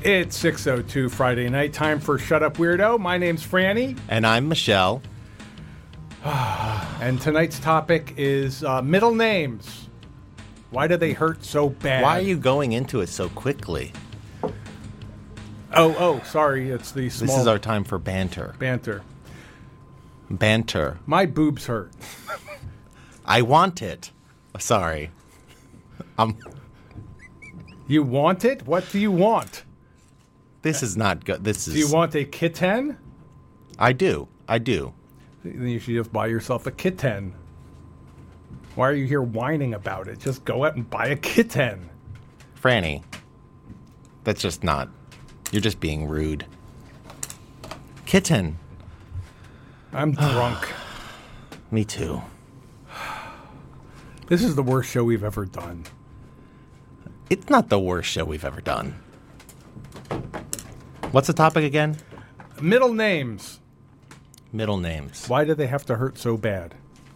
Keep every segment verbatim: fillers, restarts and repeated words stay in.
It's six oh two Friday night, time for Shut Up Weirdo. My name's Franny. And I'm Michelle. And tonight's topic is uh, middle names. Why do they hurt so bad? Why are you going into it so quickly? Oh, oh, sorry. It's the small... This is our time for banter. Banter. Banter. My boobs hurt. I want it. Sorry. Um. You want it? What do you want? This is not good. This is... Do you want a kitten? I do. I do. Then you should just buy yourself a kitten. Why are you here whining about it? Just go out and buy a kitten. Franny, that's just not... You're just being rude. Kitten. I'm drunk. Me too. This is the worst show we've ever done. It's not the worst show we've ever done. What's the topic again? Middle names. Middle names. Why do they have to hurt so bad?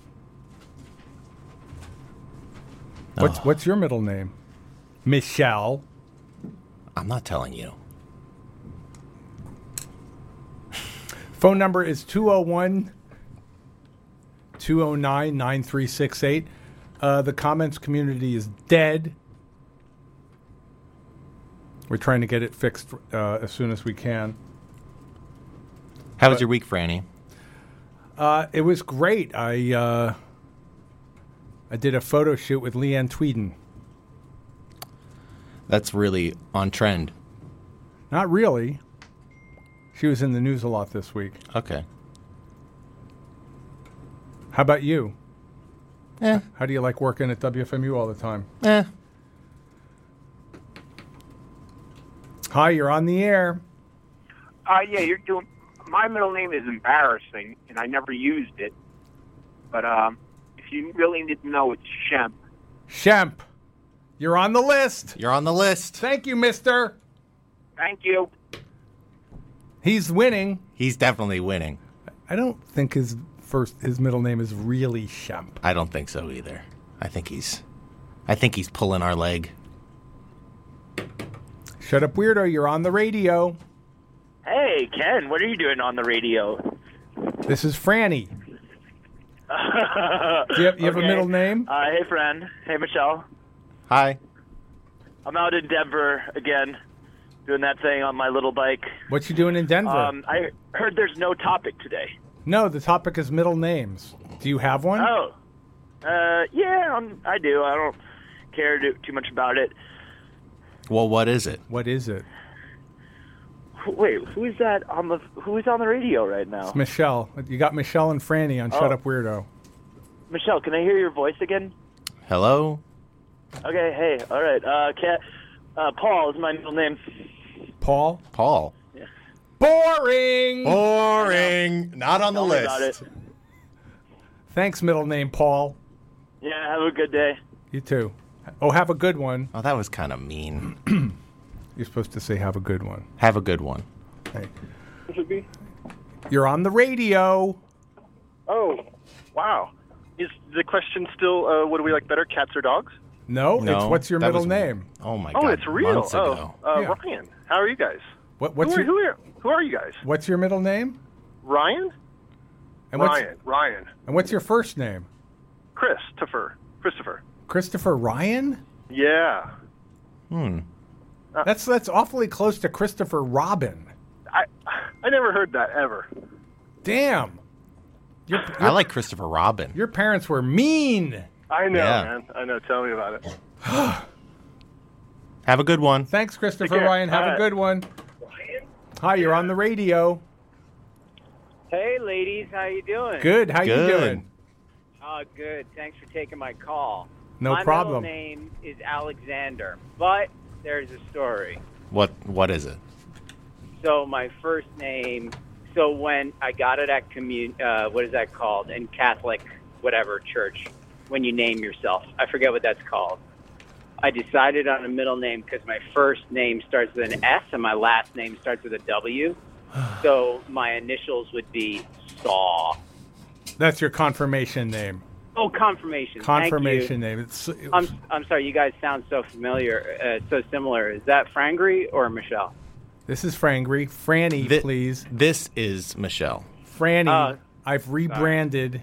What's Oh. what's your middle name? Michelle. I'm not telling you. Phone number is two oh one, two oh nine, nine three six eight. Uh, the comments community is dead. We're trying to get it fixed uh, as soon as we can. How was But- your week, Franny? Uh, it was great. I uh, I did a photo shoot with Leanne Tweeden. That's really on trend. Not really. She was in the news a lot this week. Okay. How about you? Eh. How do you like working at W F M U all the time? Eh. Hi, you're on the air. Uh, yeah, you're doing. My middle name is embarrassing, and I never used it. But um, if you really need to know, it's Shemp. Shemp, you're on the list. You're on the list. Thank you, mister. Thank you. He's winning. He's definitely winning. I don't think his first, his middle name is really Shemp. I don't think so either. I think he's... I think he's pulling our leg. Shut up, weirdo. You're on the radio. Hey, Ken, what are you doing on the radio? This is Franny. Do you have, you have Okay. a middle name? Uh, hey, friend. Hey, Michelle. Hi. I'm out in Denver again, doing that thing on my little bike. What you doing in Denver? Um, I heard there's no topic today. no, the topic is middle names. Do you have one? Oh. Uh, yeah, um, I do. I don't care too, too much about it. Well, what is it? What is it? Wait, who is that on the who is on the radio right now? It's Michelle. You got Michelle and Franny on Shut Oh. Up Weirdo. Michelle, can I hear your voice again? Hello? Okay, hey, all right. Uh, Cat, uh, Paul is my middle name. Paul? Paul. Boring! Boring. Not on the Tell me about list. it. Thanks, middle name Paul. Yeah, have a good day. You too. Oh, have a good one. Oh, that was kind of mean. You're supposed to say have a good one. Have a good one. Hey. This would be. You're on the radio. Oh, wow. Is the question still, uh, what do we like better, cats or dogs? No, No, it's what's your that middle was- name? Oh, my Oh, God. it's real. Months Oh, ago. uh, Yeah. Ryan. How are you guys? What, what's who, are, your who, are, who are you guys? What's your middle name? Ryan? And what's, Ryan. Ryan. And what's your first name? Christopher. Christopher. Christopher Ryan? Yeah. Hmm. That's that's awfully close to Christopher Robin. I I never heard that ever. Damn. Your, I your, like Christopher Robin. your parents were mean. I know, Yeah. man. I know. Tell me about it. Have a good one. Thanks, Christopher Take care. Ryan. Have All a right. good one. Hi, you're on the radio. Hey, ladies, how you doing? Good. How Good. you doing? Oh, good. Thanks for taking my call. No my problem. My middle name is Alexander, but there's a story. What? What is it? So my first name. So when I got it at commun, uh, what is that called in Catholic, whatever church, when you name yourself, I forget what that's called. I decided on a middle name because my first name starts with an S and my last name starts with a W. So my initials would be Saw. That's your confirmation name. Oh, confirmation. Confirmation Thank you. name. It's, I'm I'm sorry. You guys sound so familiar, uh, so similar. Is that Frangry or Michelle? This is Frangry. Franny, Thi- please. This is Michelle. Franny, Uh, I've rebranded.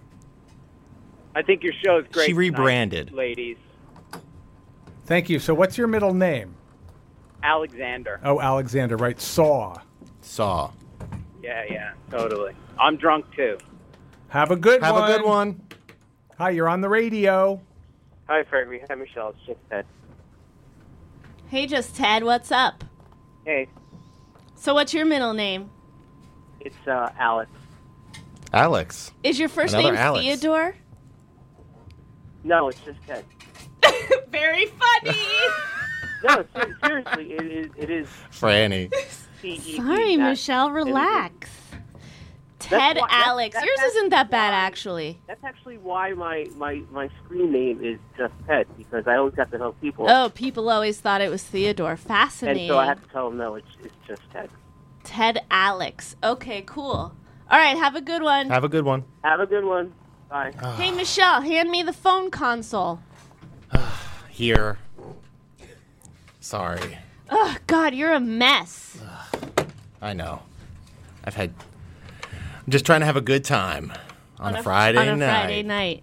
I think your show is great. She tonight, rebranded. ladies. Thank you. So what's your middle name? Alexander. Oh, Alexander, right. Saw. Saw. Yeah, yeah, totally. I'm drunk too. Have a good Have one. a good one. Hi, you're on the radio. Hi, Fergie. Hi, Michelle. It's just Ted. Hey, just Ted, what's up? Hey, So what's your middle name? it's uh, Alex. Alex. Is your first Another name Alex. Theodore? No, it's just Ted. Very funny. No, ser- seriously, it is. It is Franny. T E D. Sorry, That- Michelle, relax. Ted why- that- Alex. that- Yours that's isn't that bad, why- actually. That's actually why my, my, my screen name is just Ted, because I always have to tell people. Oh, people always thought it was Theodore. and Fascinating. so I have to tell them, no, it's, it's just Ted. Ted Alex. Okay, cool. All right, have a good one. Have a good one. Have a good one. Bye. Hey, Michelle, hand me the phone console. Here. Sorry. Oh, God, you're a mess. I know. I've had. I'm just trying to have a good time on, a, Friday on a night. Friday night.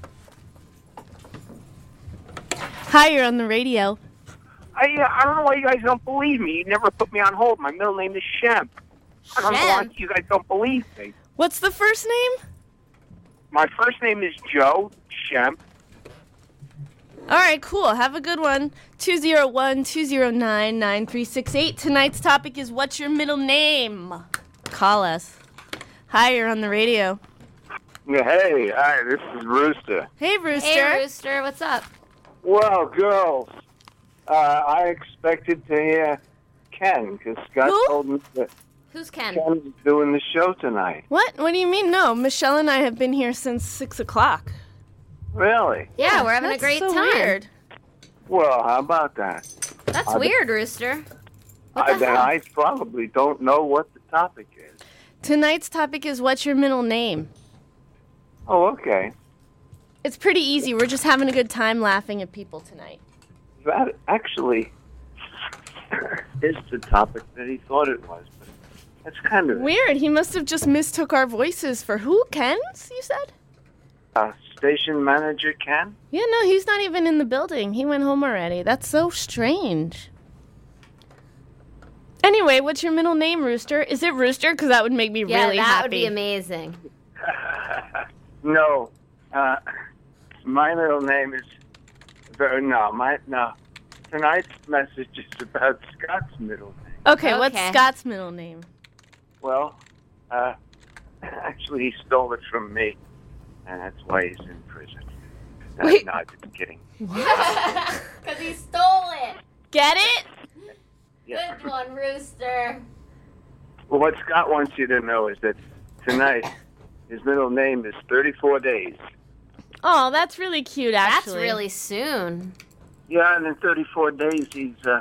Hi, you're on the radio. I, uh, I don't know why you guys don't believe me. You never put me on hold. My middle name is Shemp. I don't know why Shemp? you guys don't believe me. What's the first name? My first name is Joe Shemp. All right, cool. Have a good one. two oh one, two oh nine, nine three six eight. Tonight's topic is what's your middle name? Call us. Hi, you're on the radio. Hey, hi, this is Rooster. Hey, Rooster. Hey, Rooster, what's up? Well, girls, uh, I expected to hear Ken, because Scott Who? told me that Who's Ken? Ken's doing the show tonight. What? What do you mean? No, Michelle and I have been here since six o'clock. Really? Yeah, we're having That's a great so time. Weird. Well, how about that? That's I- weird, Rooster. What I, the then hell? I probably don't know what the topic is. Tonight's topic is what's your middle name? Oh, okay. It's pretty easy. We're just having a good time laughing at people tonight. That actually is the topic that he thought it was, but that's kind of Weird. He must have just mistook our voices for who? Ken's, you said? uh, station manager Ken. Yeah, no, he's not even in the building. He went home already. That's so strange. Anyway, what's your middle name, Rooster? Is it Rooster? Because that would make me yeah, really that happy. would be amazing. No, uh, my middle name is. No, my no. Tonight's message is about Scott's middle name. Okay, what's Okay. Scott's middle name? Well, uh, actually, he stole it from me, and that's why he's in prison. No, Wait. no, I'm just kidding. Because he stole it. Get it? Yeah. Good one, Rooster. Well, what Scott wants you to know is that tonight his middle name is thirty-four days. Oh, that's really cute, actually. That's really soon. Yeah, and in thirty-four days he's. Uh,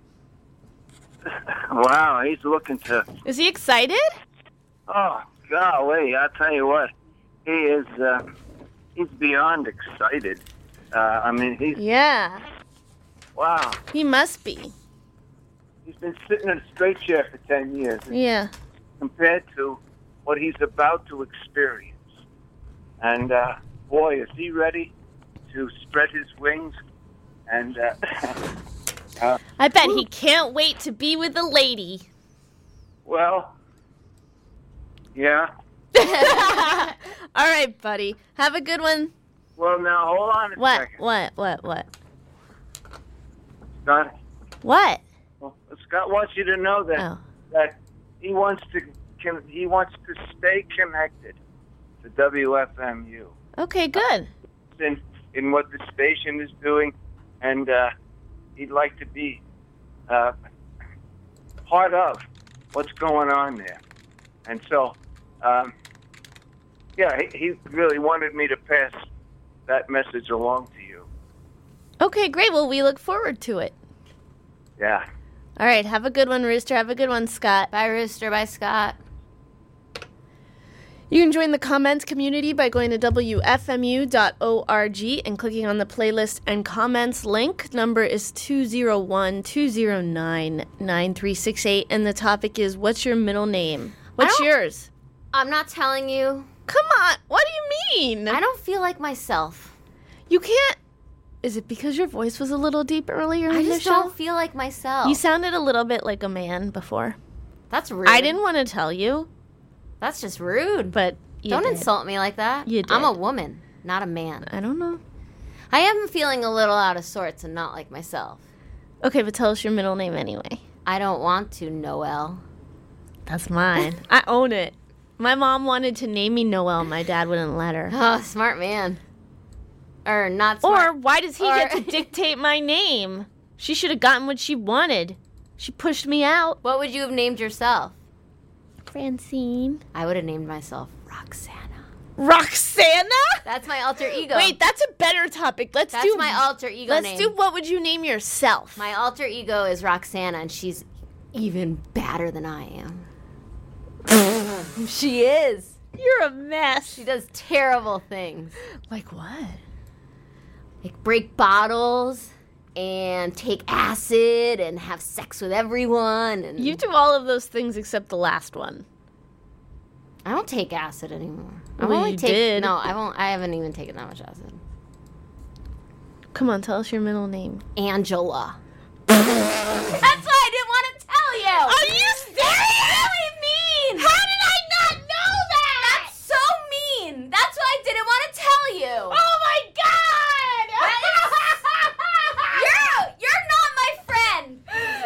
wow, he's looking to. Is he excited? Oh, golly, I'll tell you what. He is, uh, he's beyond excited. Uh, I mean, he's, Yeah, wow. he must be. He's been sitting in a straight chair for ten years Yeah. compared to what he's about to experience. And, uh, boy, is he ready to spread his wings and, uh, uh I bet he can't wait to be with a lady. well, yeah. All right, buddy. Have a good one. Well, now, hold on a What? second. What? What? What? Scott, What? well, Scott wants you to know that Oh. that he wants to can, he wants to stay connected to W F M U Okay, good. in in what the station is doing, and uh, he'd like to be uh, part of what's going on there. And so, um, yeah, he, he really wanted me to pass that message along to you. Okay, great. Well, we look forward to it. Yeah. All right. Have a good one, Rooster. Have a good one, Scott. Bye, Rooster. Bye, Scott. You can join the comments community by going to W F M U dot org and clicking on the playlist and comments link. Number is two oh one, two oh nine, nine three six eight, and the topic is, what's your middle name? What's yours? I'm not telling you. Come on. What do you mean? I don't feel like myself. You can't. Is it because your voice was a little deep earlier I in the just show? don't feel like myself. You sounded a little bit like a man before. That's rude. I didn't want to tell you. That's just rude. But you Don't did. insult me like that. You did. I'm a woman, not a man. I don't know. I am feeling a little out of sorts and not like myself. Okay, but tell us your middle name anyway. I don't want to, Noelle. That's mine. I own it. My mom wanted to name me Noelle. My dad wouldn't let her. Oh, smart man. Or not smart. Or why does he Or- get to dictate my name? She should have gotten what she wanted. She pushed me out. What would you have named yourself? Francine. I would have named myself Roxana. Roxana? That's my alter ego. Wait, that's a better topic. Let's That's do my alter ego Let's name. do what would you name yourself? My alter ego is Roxana, and she's even badder than I am. She is. You're a mess. She does terrible things. Like what? Like break bottles and take acid and have sex with everyone. And You do all of those things except the last one. I don't take acid anymore. I've Well, only you take- did. No, I won't. I haven't even taken that much acid. Come on, tell us your middle name. Angela. That's why I didn't want to tell you. Are you serious? That's really mean. How did I not know that? That's so mean. That's why I didn't want to tell you. Oh my god! You're you're not my friend.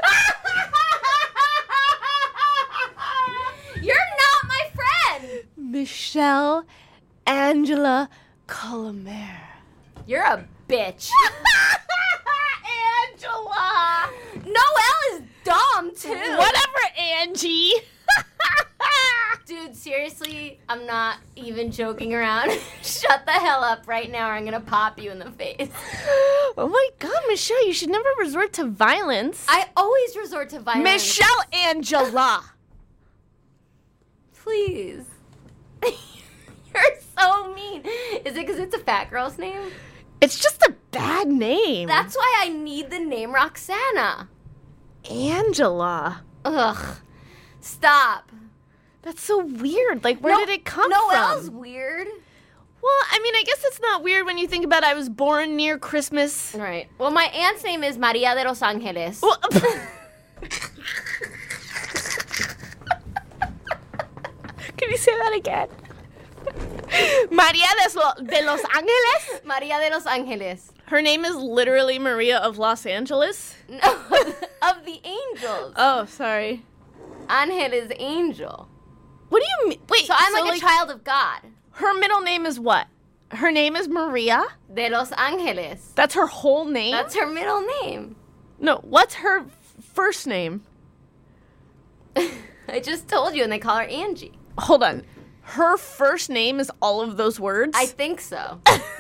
You're not my friend. Michelle Angela Colomer. You're a bitch. Angela! Noelle is dumb too. Whatever, Angie. Dude, seriously, I'm not even joking around. Shut the hell up right now or I'm gonna pop you in the face. Oh my god, Michelle, you should never resort to violence. I always resort to violence. Michelle Angela. Please. You're so mean. Is it because it's a fat girl's name? It's just a bad name. That's why I need the name Roxana. Angela. Ugh. Stop. That's so weird. Like, where No- did it come Noelle's from? weird. Well, I mean, I guess it's not weird when you think about I was born near Christmas. Right. Well, my aunt's name is Maria de los Angeles. Well, can you say that again? Maria de, Lo- de Los Angeles? Maria de los Angeles. Her name is literally Maria of Los Angeles? No, of the angels. Oh, sorry. Angel is angel. What do you mean? Wait, So I'm like a child of God. Her middle name is what? Her name is Maria? De los Angeles. That's her whole name? That's her middle name. No, what's her f- first name? I just told you, and they call her Angie. Hold on. Her first name is all of those words? I think so.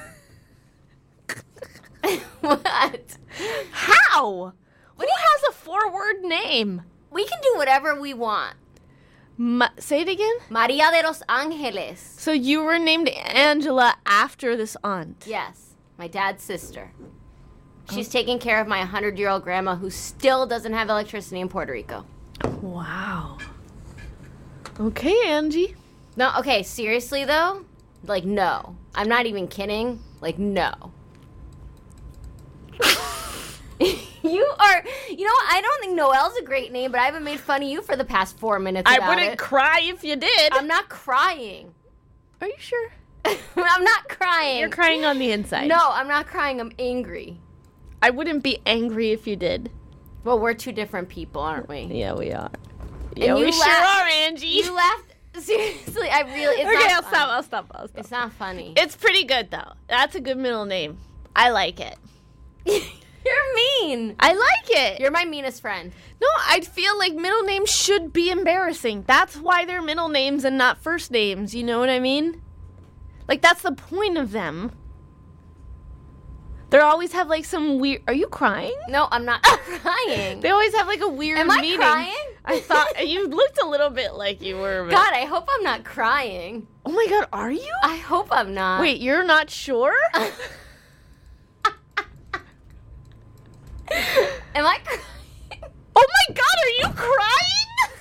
What? How? Who has a four-word name? We can do whatever we want. Ma- say it again? Maria de los Angeles. So you were named Angela after this aunt? Yes, my dad's sister. She's taking care of my hundred-year-old grandma who still doesn't have electricity in Puerto Rico. Wow. Okay, Angie. No, okay, seriously though? Like, no. I'm not even kidding. Like, no. You are, you know what? I don't think Noelle's a great name, but I haven't made fun of you for the past four minutes I about wouldn't it. cry if you did. I'm not crying. Are you sure? I'm not crying. You're crying on the inside. No, I'm not crying. I'm angry. I wouldn't be angry if you did. Well, we're two different people, aren't we? Yeah, we are. Yeah, And we you sure laugh- are, Angie. You laughed. Seriously, I really. It's okay, not I'll funny. stop. I'll stop. I'll stop. It's not funny. It's pretty good though. That's a good middle name. I like it. You're mean. I like it. You're my meanest friend. No, I feel like middle names should be embarrassing. That's why they're middle names and not first names. You know what I mean? Like, that's the point of them. They always have like some weird. Are you crying? No, I'm not crying. They always have like a weird Am I meaning. crying? I thought you looked a little bit like you were. But... God, I hope I'm not crying. Oh my God, are you? I hope I'm not. Wait, you're not sure? Am I crying? Oh my God, are you crying?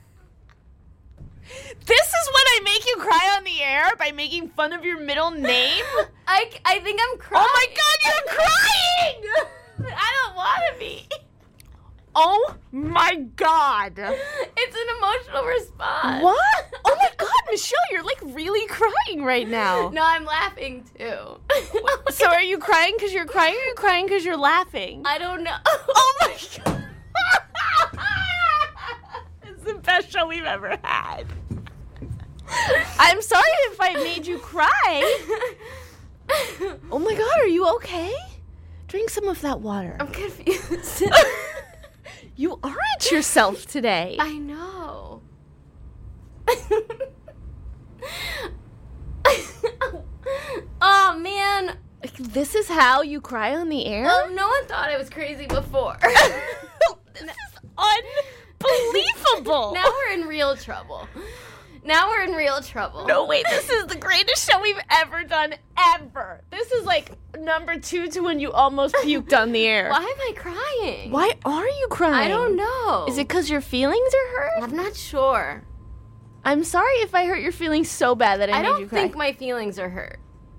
This is when I make you cry on the air by making fun of your middle name? I, I think I'm crying. Oh my God, you're crying! I don't want to be. Oh my God. It's an emotional response. What? Oh my God, Michelle, you're like really crying right now. No, I'm laughing too. So are you crying because you're crying or are you crying because you're laughing? I don't know. Oh my God. It's the best show we've ever had. I'm sorry if I made you cry. Oh my God, are you okay? Drink some of that water. I'm confused. You aren't yourself today. I know. Oh, man. This is how you cry on the air? Well, no one thought I was crazy before. This is unbelievable. Now we're in real trouble. Now we're in real trouble. No, wait, this is the greatest show we've ever done, ever. This is like number two to when you almost puked on the air. Why am I crying? Why are you crying? I don't know. Is it because your feelings are hurt? I'm not sure. I'm sorry if I hurt your feelings so bad that I, I made don't you cry. think my feelings are hurt.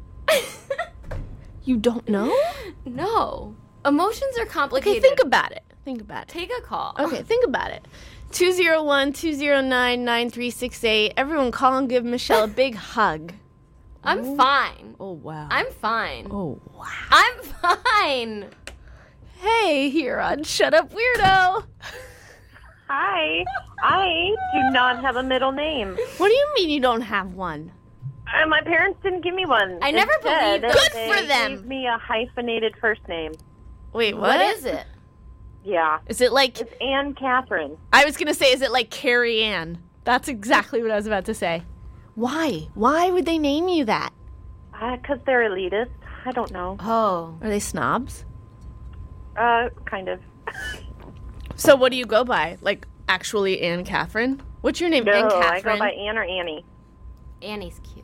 You don't know? No. Emotions are complicated. Okay, think about it. Think about it. Take a call. Okay, think about it. two oh one, two oh nine, nine three six eight. Everyone call and give Michelle a big hug. I'm Ooh. fine. Oh, wow. I'm fine. Oh, wow. I'm fine. Hey, here on Shut Up Weirdo. Hi. I do not have a middle name. What do you mean you don't have one? Uh, my parents didn't give me one. I never Instead, believed Good they for them. gave me a hyphenated first name. Wait, what? What is it? Yeah. Is it like... It's Anne Catherine. I was going to say, is it like Carrie Ann? That's exactly what I was about to say. Why? Why would they name you that? Because uh, they're elitist. I don't know. Oh. Are they snobs? Uh, kind of. So what do you go by? Like, actually Anne Catherine? What's your name? No, Anne Catherine? I go by Anne or Annie. Annie's cute.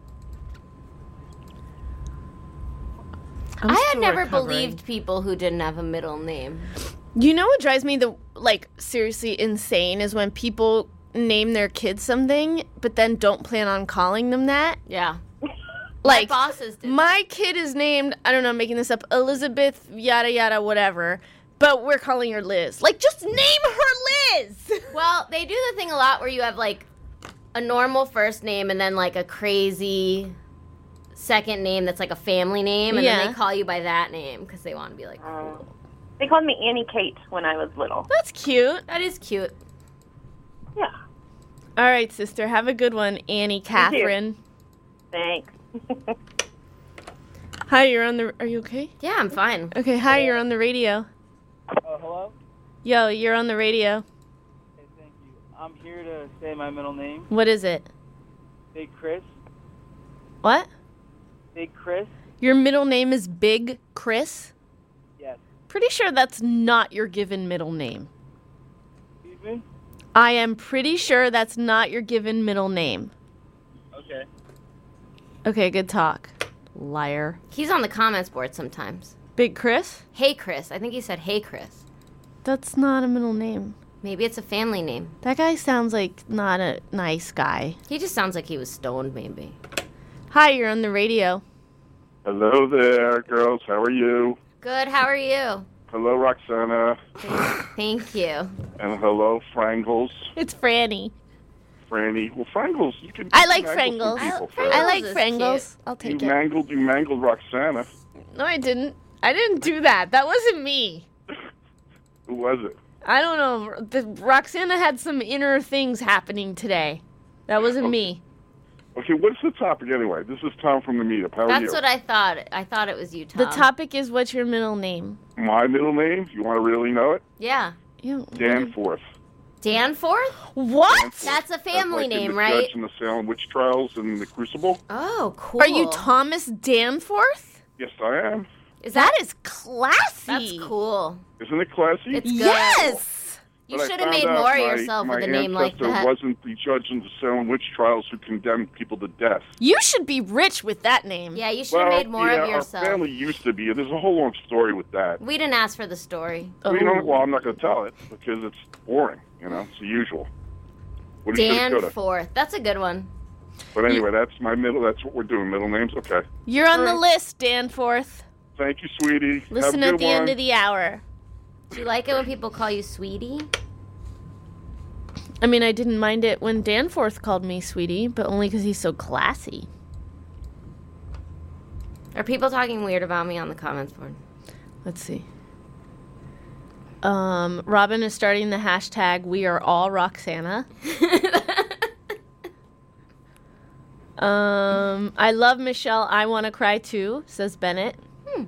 I'm I had still never recovering. believed people who didn't have a middle name. You know what drives me the like seriously insane is when people name their kids something but then don't plan on calling them that. Yeah. Like my bosses did. My kid is named, I don't know, I'm making this up, Elizabeth yada yada whatever, but we're calling her Liz. Like, just name her Liz. Well, they do the thing a lot where you have like a normal first name and then like a crazy second name that's like a family name, and Yeah. then they call you by that name because they want to be like cool. They called me Annie Kate when I was little. That's cute. That is cute. Yeah. All right, sister, have a good one, Annie Catherine. Thanks. Hi, you're on the, are you okay? Yeah, I'm fine. Okay, hi, you're on the radio. Uh, hello? Yo, you're on the radio. Hey, thank you. I'm here to say my middle name. What is it? Big Chris. What? Big Chris. Your middle name is Big Chris? Yes. Pretty sure that's not your given middle name. Excuse me? I am pretty sure that's not your given middle name. Okay. Okay, good talk. Liar. He's on the comments board sometimes. Big Chris? Hey, Chris. I think he said, hey, Chris. That's not a middle name. Maybe it's a family name. That guy sounds like not a nice guy. He just sounds like he was stoned, maybe. Hi, you're on the radio. Hello there, girls. How are you? Good. How are you? Hello, Roxana. Thank you. And hello, Frangles. It's Franny. Franny. Well, Frangles, you can. I you like mangled Frangles. some people I, first. I like is Frangles. cute. I'll take you it. mangled, you mangled Roxana. No, I didn't. I didn't do that. That wasn't me. Who was it? I don't know. The, Roxana had some inner things happening today. That wasn't Okay. me. Okay, what's the topic anyway? This is Tom from the meetup. How are you? That's what I thought. I thought it was you, Tom. The topic is, what's your middle name? My middle name? You want to really know it? Yeah. You, Danforth. Danforth? What? Danforth. That's a family That's like name, in the right? Judge in the Salem witch trials and the Crucible. Oh, cool. Are you Thomas Danforth? Yes, I am. Is That that is classy. That's cool. Isn't it classy? It's good. Yes. You But I should have found made out more of my- yourself my with a name like ancestor that. wasn't the judge in the Salem witch trials who condemned people to death. You should be rich with that name. Yeah, you should well, have made more yeah, of yourself. Our family used to be. There's a whole long story with that. We didn't ask for the story. You know, well, I'm not going to tell it because it's boring. You know, it's the usual. What Danforth. That's a good one. But anyway, that's my middle. That's what we're doing. Middle names. Okay. You're on the list, Danforth. Thank you, sweetie. Listen Have a at good the end one. of the hour. Do you like it when people call you sweetie? I mean, I didn't mind it when Danforth called me sweetie, but only because he's so classy. Are people talking weird about me on the comments board? Let's see. Um, Robin is starting the hashtag We Are All Roxana. um, I love Michelle. I want to cry too, says Bennett. Hmm.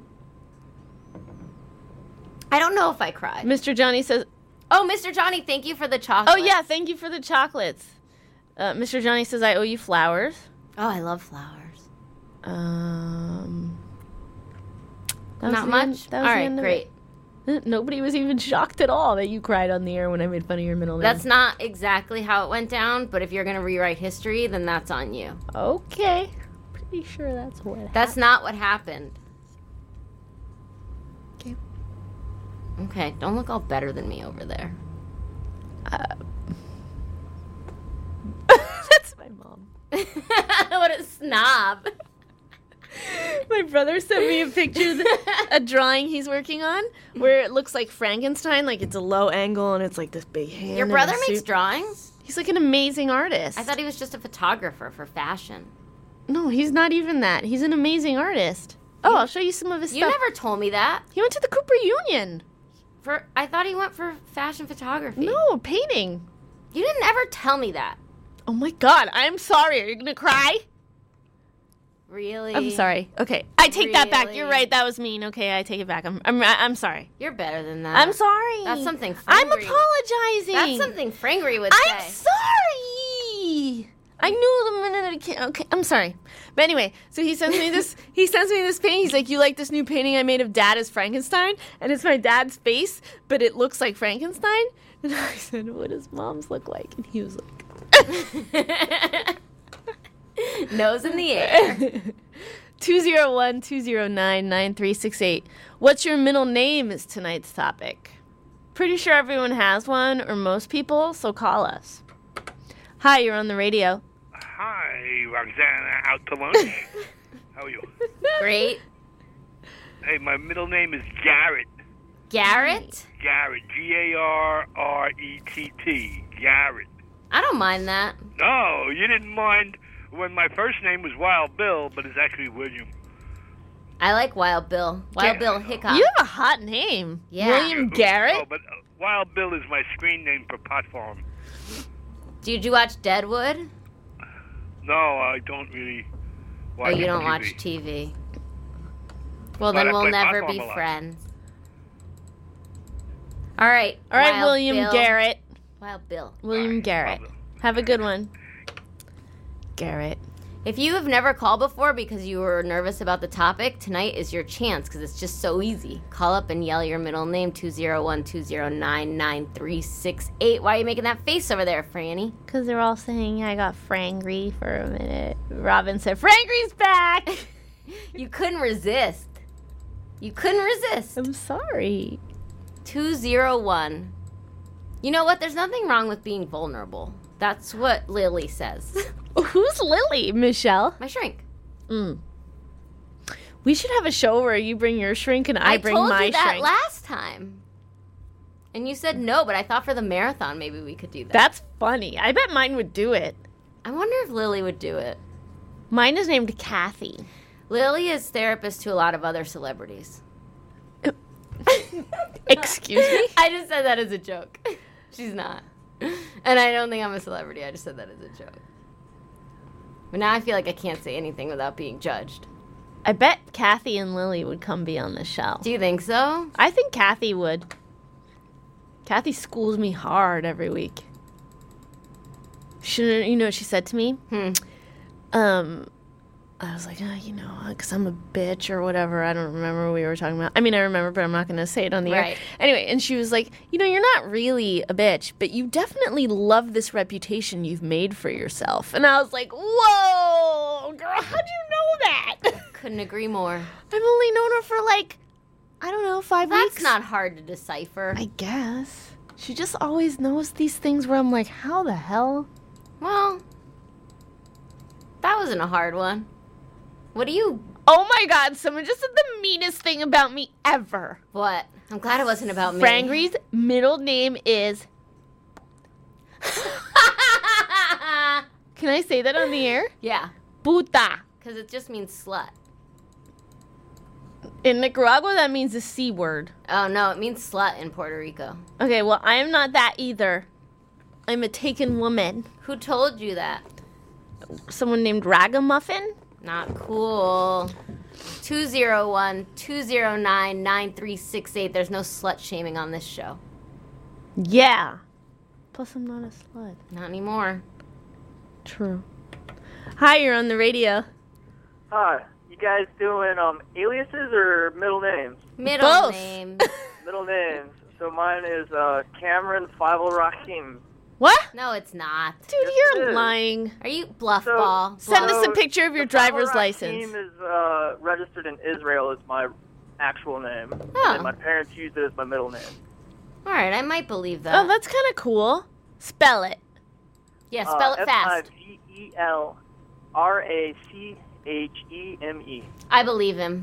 I don't know if I cried. Mister Johnny says, Oh, Mister Johnny, thank you for the chocolate. oh yeah, thank you for the chocolates. Uh, Mister Johnny says, I owe you flowers. Oh, I love flowers. Um, that was Not the much? end- that was All the right, end of great. it. Nobody was even shocked at all that you cried on the air when I made fun of your middle name. That's not exactly how it went down, but if you're going to rewrite history, then that's on you. Okay. Pretty sure that's what happened. That's not what happened. Okay. Okay, don't look all better than me over there. Uh, that's my mom. What a snob. My brother sent me a picture, of the, a drawing he's working on, where it looks like Frankenstein, like it's a low angle and it's like this big hand. Your and brother a makes suit. drawings? He's like an amazing artist. I thought he was just a photographer for fashion. No, he's not even that. He's an amazing artist. Oh, I'll show you some of his You stuff. never told me that. He went to the Cooper Union. For I thought he went for fashion photography. No, painting. You didn't ever tell me that. Oh my God, I'm sorry. Are you gonna cry? Really? I'm sorry. Okay, I take that back. You're Really? right. That was mean. Okay, I take it back. I'm I'm I'm sorry. You're better than that. I'm sorry. That's something I'm Frangry- apologizing. That's something Frangry would I'm say. sorry. I knew the minute I came. Okay, I'm sorry. But anyway, so he sends me this. He sends me this painting. He's like, "You like this new painting I made of Dad as Frankenstein?" And it's my dad's face, but it looks like Frankenstein. And I said, "What does Mom's look like?" And he was like, Nose in the air. two zero one, two zero nine, nine three six eight. What's your middle name is tonight's topic. Pretty sure everyone has one, or most people, so call us. Hi, you're on the radio. Hi, Roxana, out to lunch? How are you? Great. Hey, my middle name is Garrett. Garrett? Garrett, G A R R E T T, Garrett. I don't mind that. No, you didn't mind when my first name was Wild Bill, but it's actually William. I like Wild Bill. Wild Yeah. Bill Hickok. You have a hot name. Yeah. William Garrett? Oh, but uh, Wild Bill is my screen name for Pot Farm. Did you watch Deadwood? No, I don't really watch Or you don't T V. watch T V? Well, But then I we'll play Pot never Farm be a lot. friends. All right. All right, Wild William Bill. Garrett. Wild Bill. William Garrett. Have a good one. Garrett. If you have never called before because you were nervous about the topic, tonight is your chance because it's just so easy. Call up and yell your middle name, two zero one, two zero nine, nine three six eight. Why are you making that face over there, Franny? Because they're all saying I got Frangry for a minute. Robin said, Frangry's back! You couldn't resist. You couldn't resist. I'm sorry. two zero one. You know what? There's nothing wrong with being vulnerable. That's what Lily says. Who's Lily, Michelle? My shrink. Mm. We should have a show where you bring your shrink and I, I bring told my you that shrink. last time. And you said no, but I thought for the marathon maybe we could do that. That's funny. I bet mine would do it. I wonder if Lily would do it. Mine is named Kathy. Lily is therapist to a lot of other celebrities. Excuse me? I just said that as a joke. She's not. And I don't think I'm a celebrity. I just said that as a joke. But now I feel like I can't say anything without being judged. I bet Kathy and Lily would come be on the show. Do you think so? I think Kathy would. Kathy schools me hard every week. She, you know what she said to me? Hmm. Um, I was like, oh, you know, because I'm a bitch or whatever. I don't remember what we were talking about. I mean, I remember, but I'm not going to say it on the Right. air. Anyway, and she was like, you know, you're not really a bitch, but you definitely love this reputation you've made for yourself. And I was like, whoa, girl, how'd you know that? Couldn't agree more. I've only known her for like, I don't know, five That's weeks. not hard to decipher. I guess. She just always knows these things where I'm like, how the hell? Well, that wasn't a hard one. What do you... Oh my God, someone just said the meanest thing about me ever. What? I'm glad it wasn't about me. Frangry's middle name is... Can I say that on the air? Yeah. Puta. Because it just means slut. In Nicaragua, that means the C word. Oh, no, it means slut in Puerto Rico. Okay, well, I am not that either. I'm a taken woman. Who told you that? Someone named Ragamuffin? Not cool. two oh one, two oh nine, nine three six eight. There's no slut shaming on this show. Yeah. Plus, I'm not a slut. Not anymore. True. Hi, you're on the radio. Hi. You guys doing um aliases or middle names? Middle Both. name. Middle names. So mine is uh, Cameron Fievel Rahim. What? No, it's not. Dude, Yes, you're it is. lying. Are you bluff So- ball? Send Bluff. us a picture of your the driver's Fievel license. Rahim is uh, registered in Israel as my actual name. Oh. And my parents used it as my middle name. All right, I might believe that. Oh, that's kind of cool. Spell it. Yeah, spell uh, it fast. F I V E L R A C H E M E. I believe him.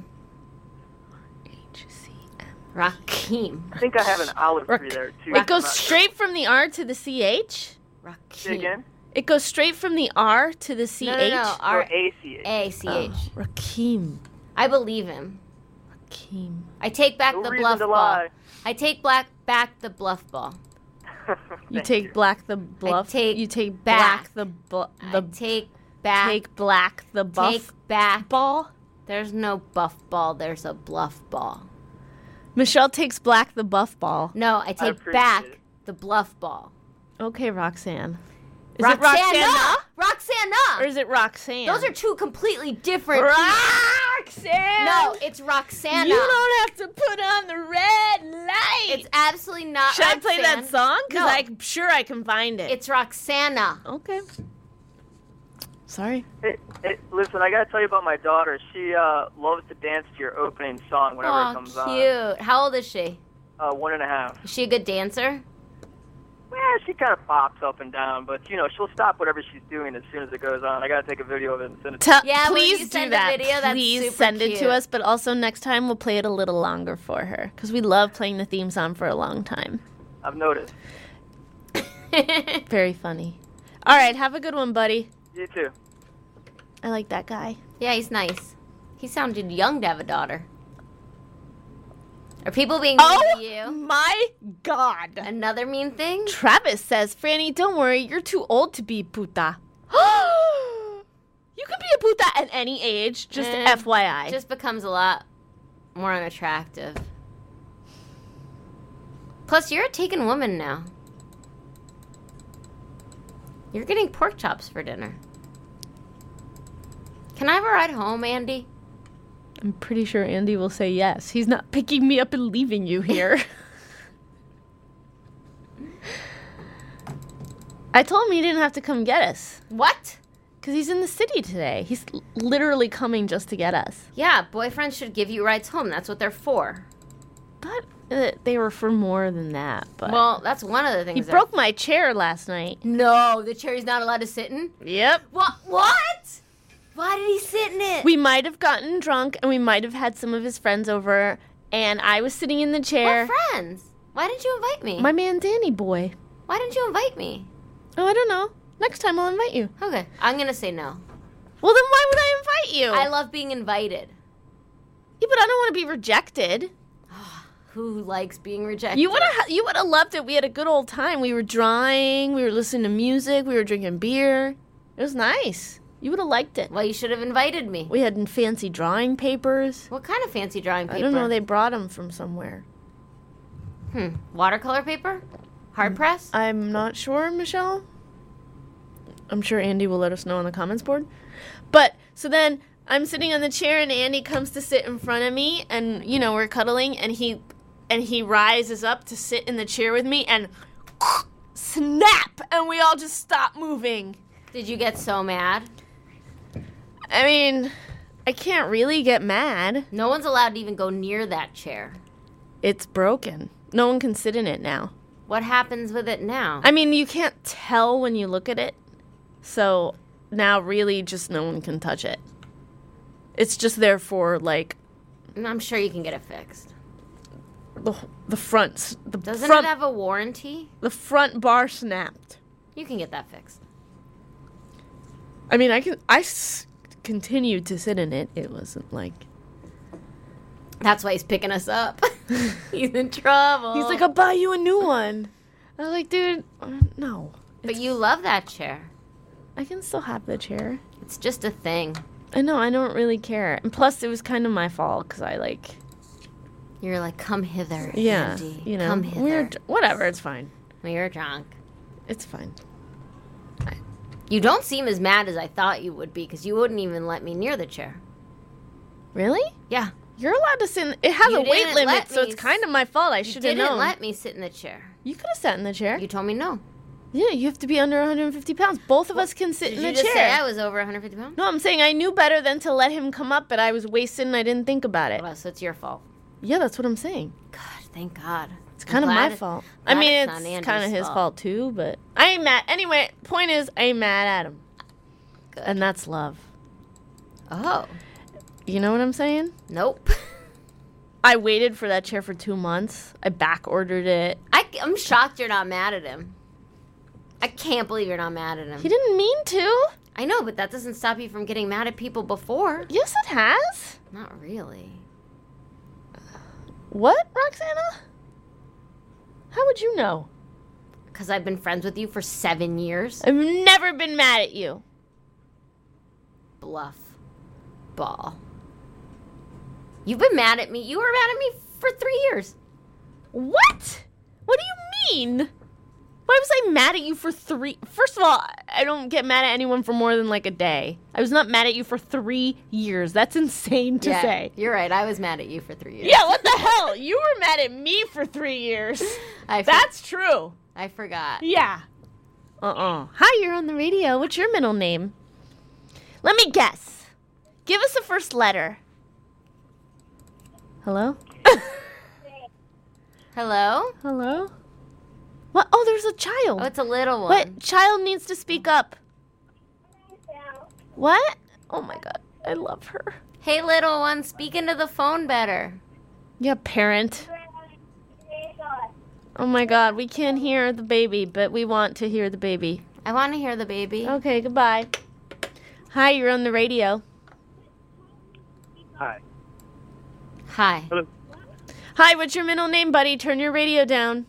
H C M. Rakim. I think I have an olive tree there, too. It goes I'm not- straight from the R to the C H? Say Rakim. again? It goes straight from the R to the C H? No, no, no. Or R A C H. A C H. Oh, Rakim. I believe him. Rakim. I take back No the reason bluff to ball. lie. I take black back the bluff ball. You take black the bluff. take you take back. black the bu- The the take back. take black the buff take back. ball. There's no buff ball. There's a bluff ball. Michelle takes black the buff ball. No, I take appreciate back it. the bluff ball. Okay, Roxanne. Is Roxanna. it Roxanna? Roxanna. Or is it Roxanne? Those are two completely different. Roxanne. No, it's Roxana. You don't have to put on the red light. It's absolutely not. Should I play that Roxanne. song? Because No. I'm sure I can find it. It's Roxana. Okay. Sorry. Hey, hey, listen, I gotta tell you about my daughter. She uh, loves to dance to your opening song whenever it Oh, comes on. cute. How old is she? Uh, one and a half. Is she a good dancer? Well, she kind of pops up and down, but you know she'll stop whatever she's doing as soon as it goes on. I gotta take a video of it and send it. to Tell, Yeah, will please you do send a that. video? That's Please super send it cute. to us, but also next time we'll play it a little longer for her because we love playing the theme song for a long time. I've noticed. Very funny. All right, have a good one, buddy. You too. I like that guy. Yeah, he's nice. He sounded young to have a daughter. Are people being mean Oh to you? my God. Another mean thing? Travis says, Franny, don't worry, you're too old to be puta. You can be a puta at any age, just Eh, F Y I. Just becomes a lot more unattractive. Plus, you're a taken woman now. You're getting pork chops for dinner. Can I have a ride home, Andy? I'm pretty sure Andy will say yes. He's not picking me up and leaving you here. I told him he didn't have to come get us. What? Because he's in the city today. He's l- literally coming just to get us. Yeah, boyfriends should give you rides home. That's what they're for. But uh, they were for more than that. But Well, that's one of the things. he they're- broke my chair last night. No, the chair he's not allowed to sit in? Yep. What? What? Why did he sit in it? We might have gotten drunk and we might have had some of his friends over. And I was sitting in the chair. What friends? Why didn't you invite me? My man Danny boy. Why didn't you invite me? Oh, I don't know. Next time I'll invite you. Okay, I'm gonna say no. Well, then why would I invite you? I love being invited. Yeah, but I don't want to be rejected. Who likes being rejected? You would have you would have loved it. We had a good old time. We were drawing, we were listening to music, we were drinking beer. It was nice. You would have liked it. Well, you should have invited me. We had fancy drawing papers. What kind of fancy drawing paper? I don't know. They brought them from somewhere. Hmm. Watercolor paper? Hard press? I'm not sure, Michelle. I'm sure Andy will let us know on the comments board. But so then I'm sitting on the chair and Andy comes to sit in front of me and, you know, we're cuddling and he and he rises up to sit in the chair with me and snap, and we all just stop moving. Did you get so mad? I mean, I can't really get mad. No one's allowed to even go near that chair. It's broken. No one can sit in it now. What happens with it now? I mean, you can't tell when you look at it. So now really just no one can touch it. It's just there for, like... I'm sure you can get it fixed. The the front... The Doesn't front, it have a warranty? The front bar snapped. You can get that fixed. I mean, I can... I s- continued to sit in it. It wasn't like... That's why he's picking us up. He's in trouble. He's like, I'll buy you a new one. I was like, dude, uh, no. But you love that chair. I can still have the chair. It's just a thing. I know, I don't really care. And plus, it was kind of my fault, because I, like... You're like, come hither, Yeah, Andy. you know. Come hither. We're, whatever, it's fine. Well, you're drunk. It's fine. You don't seem as mad as I thought you would be, because you wouldn't even let me near the chair. Really? Yeah. You're allowed to sit in... It has You a weight didn't limit, let so me it's kind of my fault. I You should have didn't known. let me sit in the chair. You could have sat in the chair. You told me no. Yeah, you have to be under one hundred fifty pounds. Both of us can sit Did in you the just chair. say I was over one hundred fifty pounds? No, I'm saying I knew better than to let him come up, but I was wasted and I didn't think about it. Well, so it's your fault. Yeah, that's what I'm saying. God, thank God. It's kind of my fault. I mean, it's kind of his fault too, but I ain't mad. Anyway, point is, I ain't mad at him. Good. And that's love. Oh. You know what I'm saying? Nope. I waited for that chair for two months. I back ordered it. I, I'm shocked you're not mad at him. I can't believe you're not mad at him. He didn't mean to. I know, but that doesn't stop you from getting mad at people before. Yes, it has. Not really. What, Roxana? How would you know? Because I've been friends with you for seven years. I've never been mad at you. Bluff. Ball. You've been mad at me. You were mad at me for three years. What? What do you mean? Why was I mad at you for three? First of all, I don't get mad at anyone for more than like a day. I was not mad at you for three years. That's insane to yeah, say. You're right. I was mad at you for three years. Yeah, what the hell? You were mad at me for three years. I for- That's true. I forgot. Yeah. Uh-uh. Hi, you're on the radio. What's your middle name? Let me guess. Give us the first letter. Hello? Hello? Hello? What? Oh, there's a child. Oh, it's a little one. What? Child needs to speak up. What? Oh my God. I love her. Hey, little one, speak into the phone better. Yeah, parent. Oh my God, we can't hear the baby, but we want to hear the baby. I want to hear the baby. Okay, goodbye. Hi, you're on the radio. Hi. Hi. Hello. Hi, what's your middle name, buddy? Turn your radio down.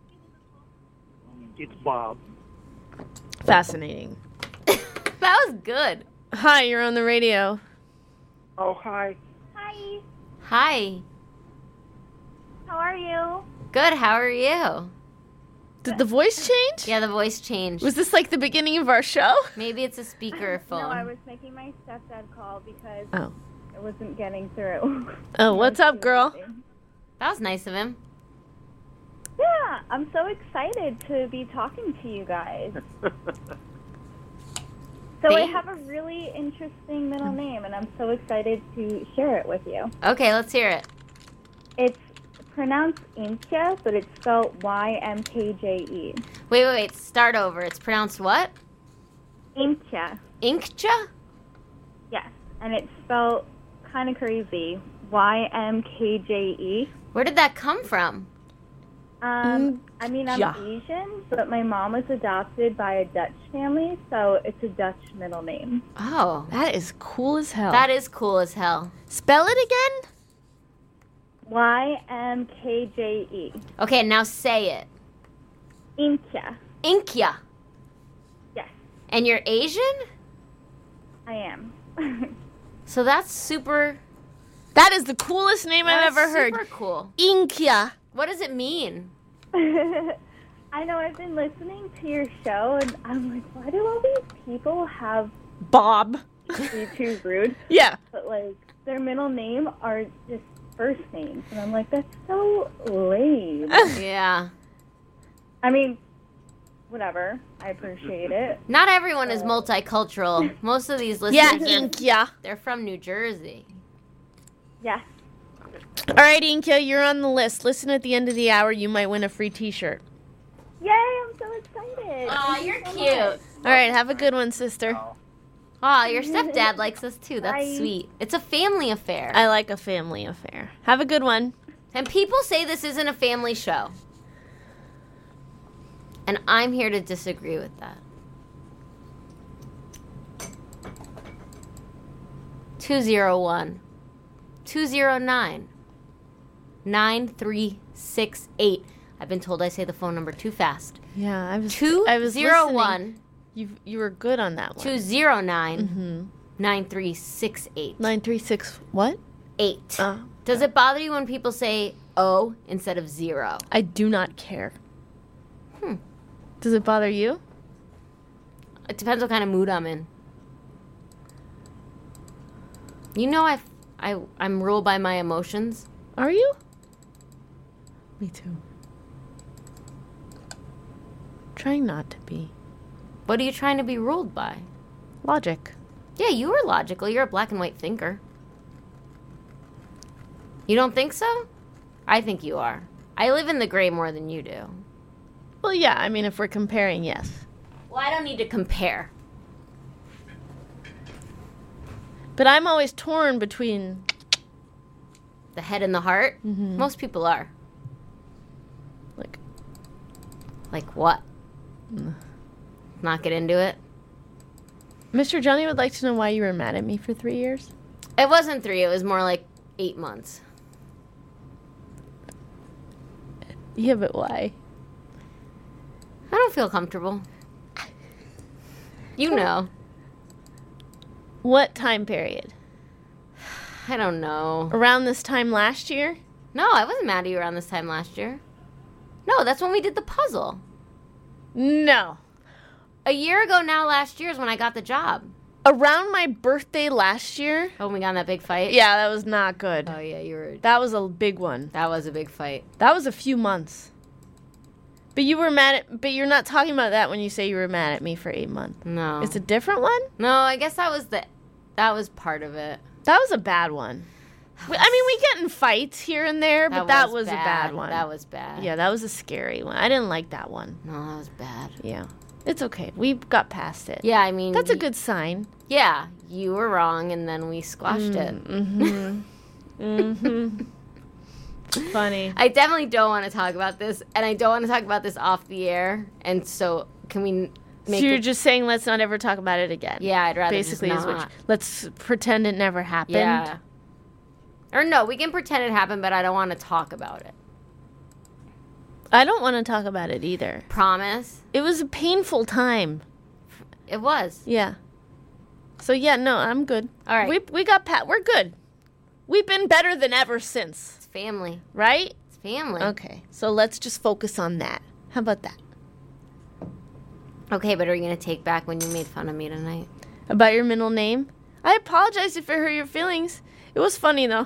It's Bob. Fascinating. That was good. Hi, you're on the radio. Oh, hi. Hi. Hi. How are you? Good, how are you? Did the voice change? Yeah, the voice changed. Was this like the beginning of our show? Maybe it's a speaker phone. No, I was making my stepdad call because Oh. it wasn't getting through. Oh, what's up, girl? That was nice of him. Yeah, I'm so excited to be talking to you guys. So I Thanks. have a really interesting middle name, and I'm so excited to share it with you. Okay, let's hear it. It's pronounced Inkia, but it's spelled Y M K J E. Wait, wait, wait. Start over. It's pronounced what? Inkja. Inkja? Yes, and it's spelled kind of crazy. Y M K J E. Where did that come from? Um, I mean, I'm Yeah. Asian, but my mom was adopted by a Dutch family, so it's a Dutch middle name. Oh. That is cool as hell. That is cool as hell. Spell it again? Y M K J E. Okay, now say it. Inkja. Inkja. Yes, And you're Asian? I am. So that's super... That is the coolest name I've that's ever heard. super cool. Inkja. What does it mean? I know, I've been listening to your show, and I'm like, why do all these people have Bob. be too rude. Yeah. But like their middle name are just first names, and I'm like, that's so lame. Yeah. I mean, whatever. I appreciate it. Not everyone is multicultural. Most of these Yeah, listeners, Ink, yeah. they're from New Jersey. Yeah. All right, Inka, you're on the list. Listen at the end of the hour. You might win a free T-shirt. Yay, I'm so excited. Aw, Thank you're you so cute. much. All right, have a good one, sister. Aw, your stepdad likes us too. That's Bye. sweet. It's a family affair. I like a family affair. Have a good one. And people say this isn't a family show. And I'm here to disagree with that. two oh one, two oh nine, nine three six eight. I've been told I say the phone number too fast. Yeah, I was. Two I was zero listening. one. You you were good on that one. two oh nine, Mm-hmm. nine three six eight. Nine three six what? Eight. Uh, Does it bother you when people say O instead of zero? I do not care. Hmm. Does it bother you? It depends what kind of mood I'm in. You know, I, I, I'm ruled by my emotions. Are you? Me too. Trying not to be. What are you trying to be ruled by? Logic. Yeah, you are logical. You're a black and white thinker. You don't think so? I think you are. I live in the gray more than you do. Well, yeah, I mean, if we're comparing, yes. Well, I don't need to compare. But I'm always torn between the head and the heart. Mm-hmm. Most people are. Like, like what? Mm. Not get into it. Mister Johnny would like to know why you were mad at me for three years. It wasn't three. It was more like eight months. Yeah, but why? I don't feel comfortable. You know. What time period? I don't know. Around this time last year? No, I wasn't mad at you around this time last year. No, that's when we did the puzzle. No. A year ago now last year is when I got the job. Around my birthday last year? Oh, we got in that big fight? Yeah, that was not good. Oh, yeah, you were... That was a big one. That was a big fight. That was a few months. But you were mad at... But you're not talking about that when you say you were mad at me for eight months. No. It's a different one? No, I guess that was the... That was part of it. That was a bad one. We, I mean, we get in fights here and there, but that was, bad. a bad one. That was bad. Yeah, that was a scary one. I didn't like that one. No, that was bad. Yeah. It's okay. We got past it. Yeah, I mean... That's y- a good sign. Yeah, you were wrong, and then we squashed Mm, it. Mm-hmm. mm-hmm. Funny. I definitely don't want to talk about this, and I don't want to talk about this off the air, and so can we n- make So you're it... just saying let's not ever talk about it again. Yeah, I'd rather Basically, just is what not. you- let's pretend it never happened. Yeah. Or no, we can pretend it happened, but I don't want to talk about it. I don't want to talk about it either. Promise? It was a painful time. It was. Yeah. So yeah, no, I'm good. All right. We we got pat. We're good. We've been better than ever since. It's family. Right? It's family. Okay. So let's just focus on that. How about that? Okay, but are you going to take back when you made fun of me tonight? About your middle name? I apologize if it hurt your feelings. It was funny though.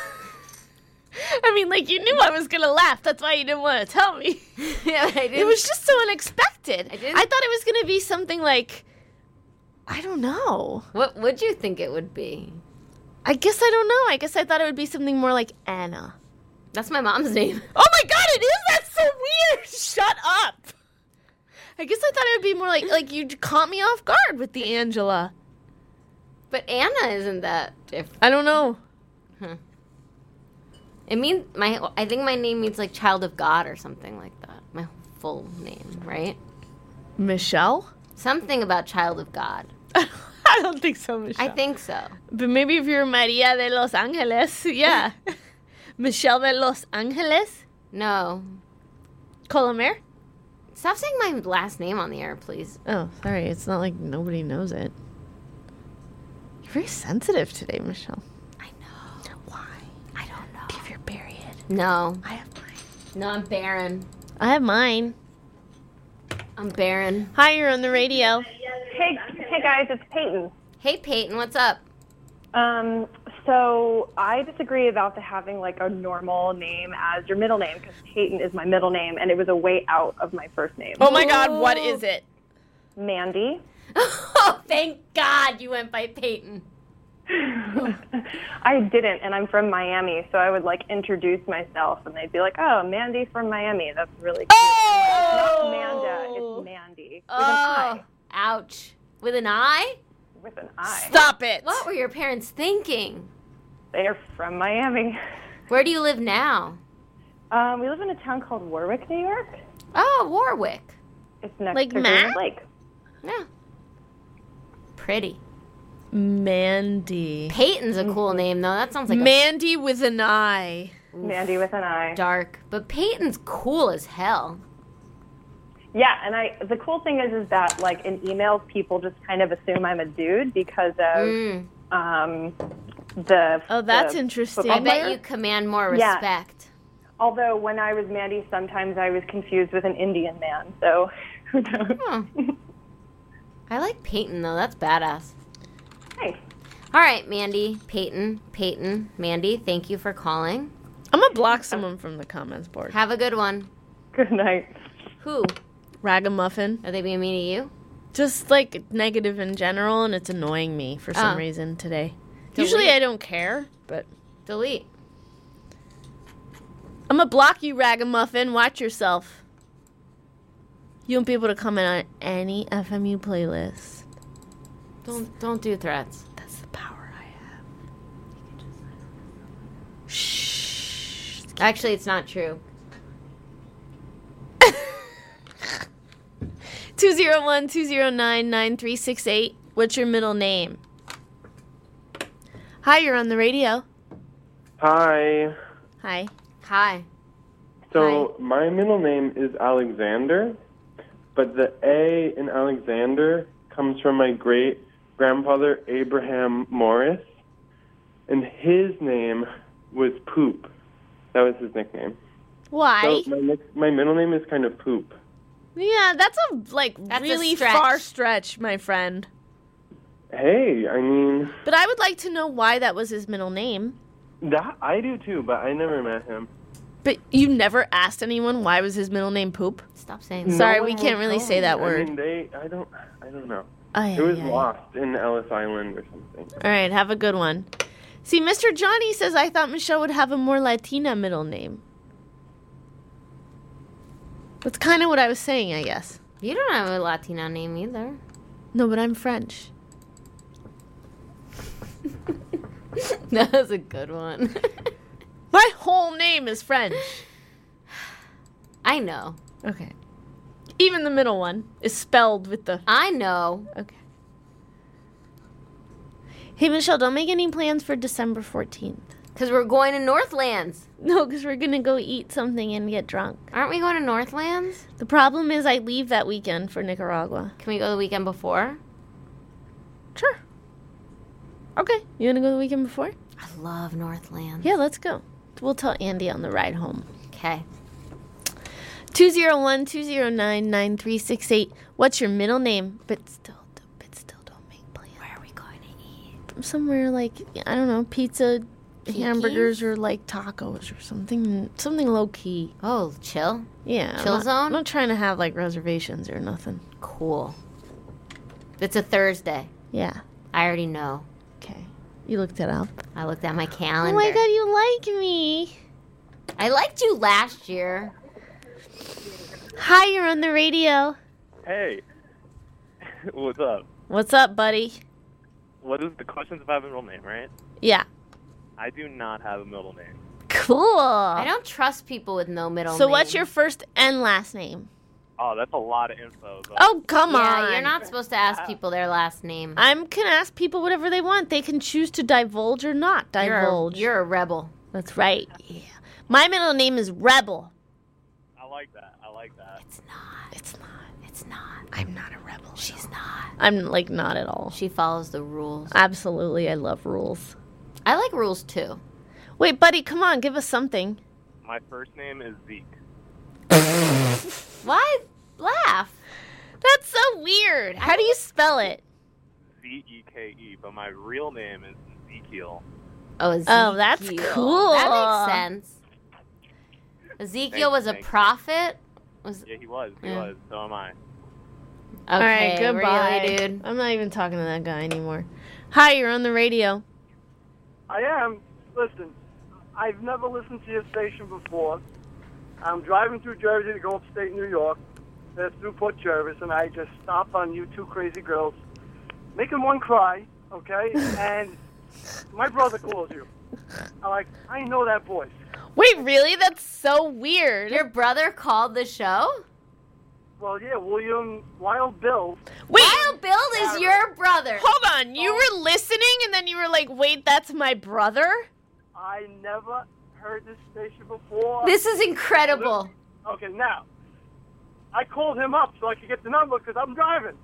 I mean, like, you knew I was going to laugh. That's why you didn't want to tell me. Yeah, but I didn't. It was just so unexpected. I didn't. I thought it was going to be something like, I don't know. What would you think it would be? I guess I don't know. I guess I thought it would be something more like Anna. That's my mom's name. Oh my god, it is? That's so weird. Shut up. I guess I thought it would be more like, like you caught me off guard with the Angela. But Anna isn't that different. I don't know. Huh. It means my. I think my name means like child of God or something like that. My full name, right? Michelle? Something about child of God. I don't think so, Michelle. I think so. But maybe if you're Maria de Los Angeles, yeah. Michelle de Los Angeles? No. Colomer? Stop saying my last name on the air, please. Oh, sorry. It's not like nobody knows it. You're very sensitive today, Michelle. I know. Why? I don't know. Do you have your period? No. I have mine. No, I'm barren. I have mine. I'm barren. Hi, you're on the radio. Hey, hey guys, it's Peyton. Hey, Peyton, what's up? Um, so I disagree about the having like a normal name as your middle name because Peyton is my middle name and it was a way out of my first name. Oh my God, what is it? Mandy. Oh, thank God you went by Peyton. I didn't, and I'm from Miami, so I would like introduce myself, and they'd be like, "Oh, Mandy from Miami. That's really cute." Oh! It's not Amanda, it's Mandy with Oh, an I. ouch. With an I? With an I. Stop it. What were your parents thinking? They are from Miami. Where do you live now? Um, we live in a town called Warwick, New York. Oh, Warwick. It's next Like to Matt? Greenwood Lake. Yeah. Pretty. Mandy. Peyton's a cool name, though. That sounds like Mandy with an I. a Mandy with an I. dark. But Peyton's cool as hell. Yeah, and I the cool thing is is that like in emails people just kind of assume I'm a dude because of Mm. um the Oh, that's the interesting. football I bet player. you command more Yeah. respect. Although when I was Mandy, sometimes I was confused with an Indian man. So who knows? Huh. I like Peyton, though. That's badass. Nice. All right, Mandy, Peyton, Peyton, Mandy, thank you for calling. I'm going to block someone from the comments board. Have a good one. Good night. Who? Ragamuffin. Are they being mean to you? Just like negative in general, and it's annoying me for some Oh. reason today. Delete. Usually I don't care, but Delete. I'm going to block you, Ragamuffin. Watch yourself. You won't be able to comment on any F M U playlist. Don't don't do threats. That's the power I have. Shh. Actually, it's not true. two zero one, two zero nine, nine three six eight. What's your middle name? Hi, you're on the radio. Hi. Hi. Hi. So my middle name is Alexander, but the A in Alexander comes from my great grandfather Abraham Morris, and his name was Poop. That was his nickname. Why? So my, nick- my middle name is kind of Poop. Yeah, that's a like That's a really stretch. far stretch, my friend. Hey, I mean, But I would like to know why that was his middle name. that I do too, but I never met him. But you never asked anyone why was his middle name Poop? Stop saying No Sorry, one we will can't really tell say me. that I word. mean, they, I don't, I don't know. Ay, it was ay, ay. lost in Ellis Island or something. All right, have a good one. See, Mister Johnny says I thought Michelle would have a more Latina middle name. That's kind of what I was saying, I guess. You don't have a Latino name either. No, but I'm French. That was a good one. My whole name is French. I know. Okay. Even the middle one is spelled with the... I know. Okay. Hey, Michelle, don't make any plans for December fourteenth. Because we're going to Northlands. No, because we're going to go eat something and get drunk. Aren't we going to Northlands? The problem is I leave that weekend for Nicaragua. Can we go the weekend before? Sure. Okay. You want to go the weekend before? I love Northlands. Yeah, let's go. We'll tell Andy on the ride home. Okay. two zero one, two zero nine, nine three six eight. What's your middle name? But still, but still don't make plans. Where are we going to eat? Somewhere like, I don't know, pizza, Kiki's? hamburgers, or like tacos or something. Something low key. Oh, chill? Yeah. Chill I'm not, zone? I'm not trying to have like reservations or nothing. Cool. It's a Thursday. Yeah. I already know. Okay. You looked it up. I looked at my calendar. Oh my god, you like me. I liked you last year. Hi, you're on the radio. Hey, what's up? What's up, buddy? What is the questions if I have a middle name, right? Yeah. I do not have a middle name. Cool. I don't trust people with no middle So name. what's your first and last name? Oh, that's a lot of info. But Oh, come yeah, on. you're not supposed to ask people their last name. I can ask people whatever they want. They can choose to divulge or not You're a, divulge. you're a rebel. That's right. Yeah. My middle name is Rebel. I like that. I like that. It's not. It's not. It's not. I'm not a rebel. She's not. I'm like not at all. She follows the rules. Absolutely. I love rules. I like rules too. Wait, buddy, come on. Give us something. My first name is Zeke. Why laugh? That's so weird. How do you spell it? Z E K E, but my real name is Ezekiel. Oh, Ezekiel. Oh, that's cool. That makes sense. Ezekiel was a Thanks. prophet. Was Yeah, he was. He Yeah. was. So am I. okay, All right, goodbye, really, dude. I'm not even talking to that guy anymore. Hi, you're on the radio. I am. Listen, I've never listened to your station before. I'm driving through Jersey to go upstate New York. That's through Port Jervis, and I just stopped on you two crazy girls, making one cry, okay? And my brother calls you. I'm like, I know that voice. Wait, really? That's so weird. Your brother called the show? Well, yeah, William Wild Bill. Wait, Wild Bill is your brother. Hold on. You were listening, and then you were like, wait, that's my brother? I never heard this station before. This is incredible. Okay, now, I called him up so I could get the number because I'm driving.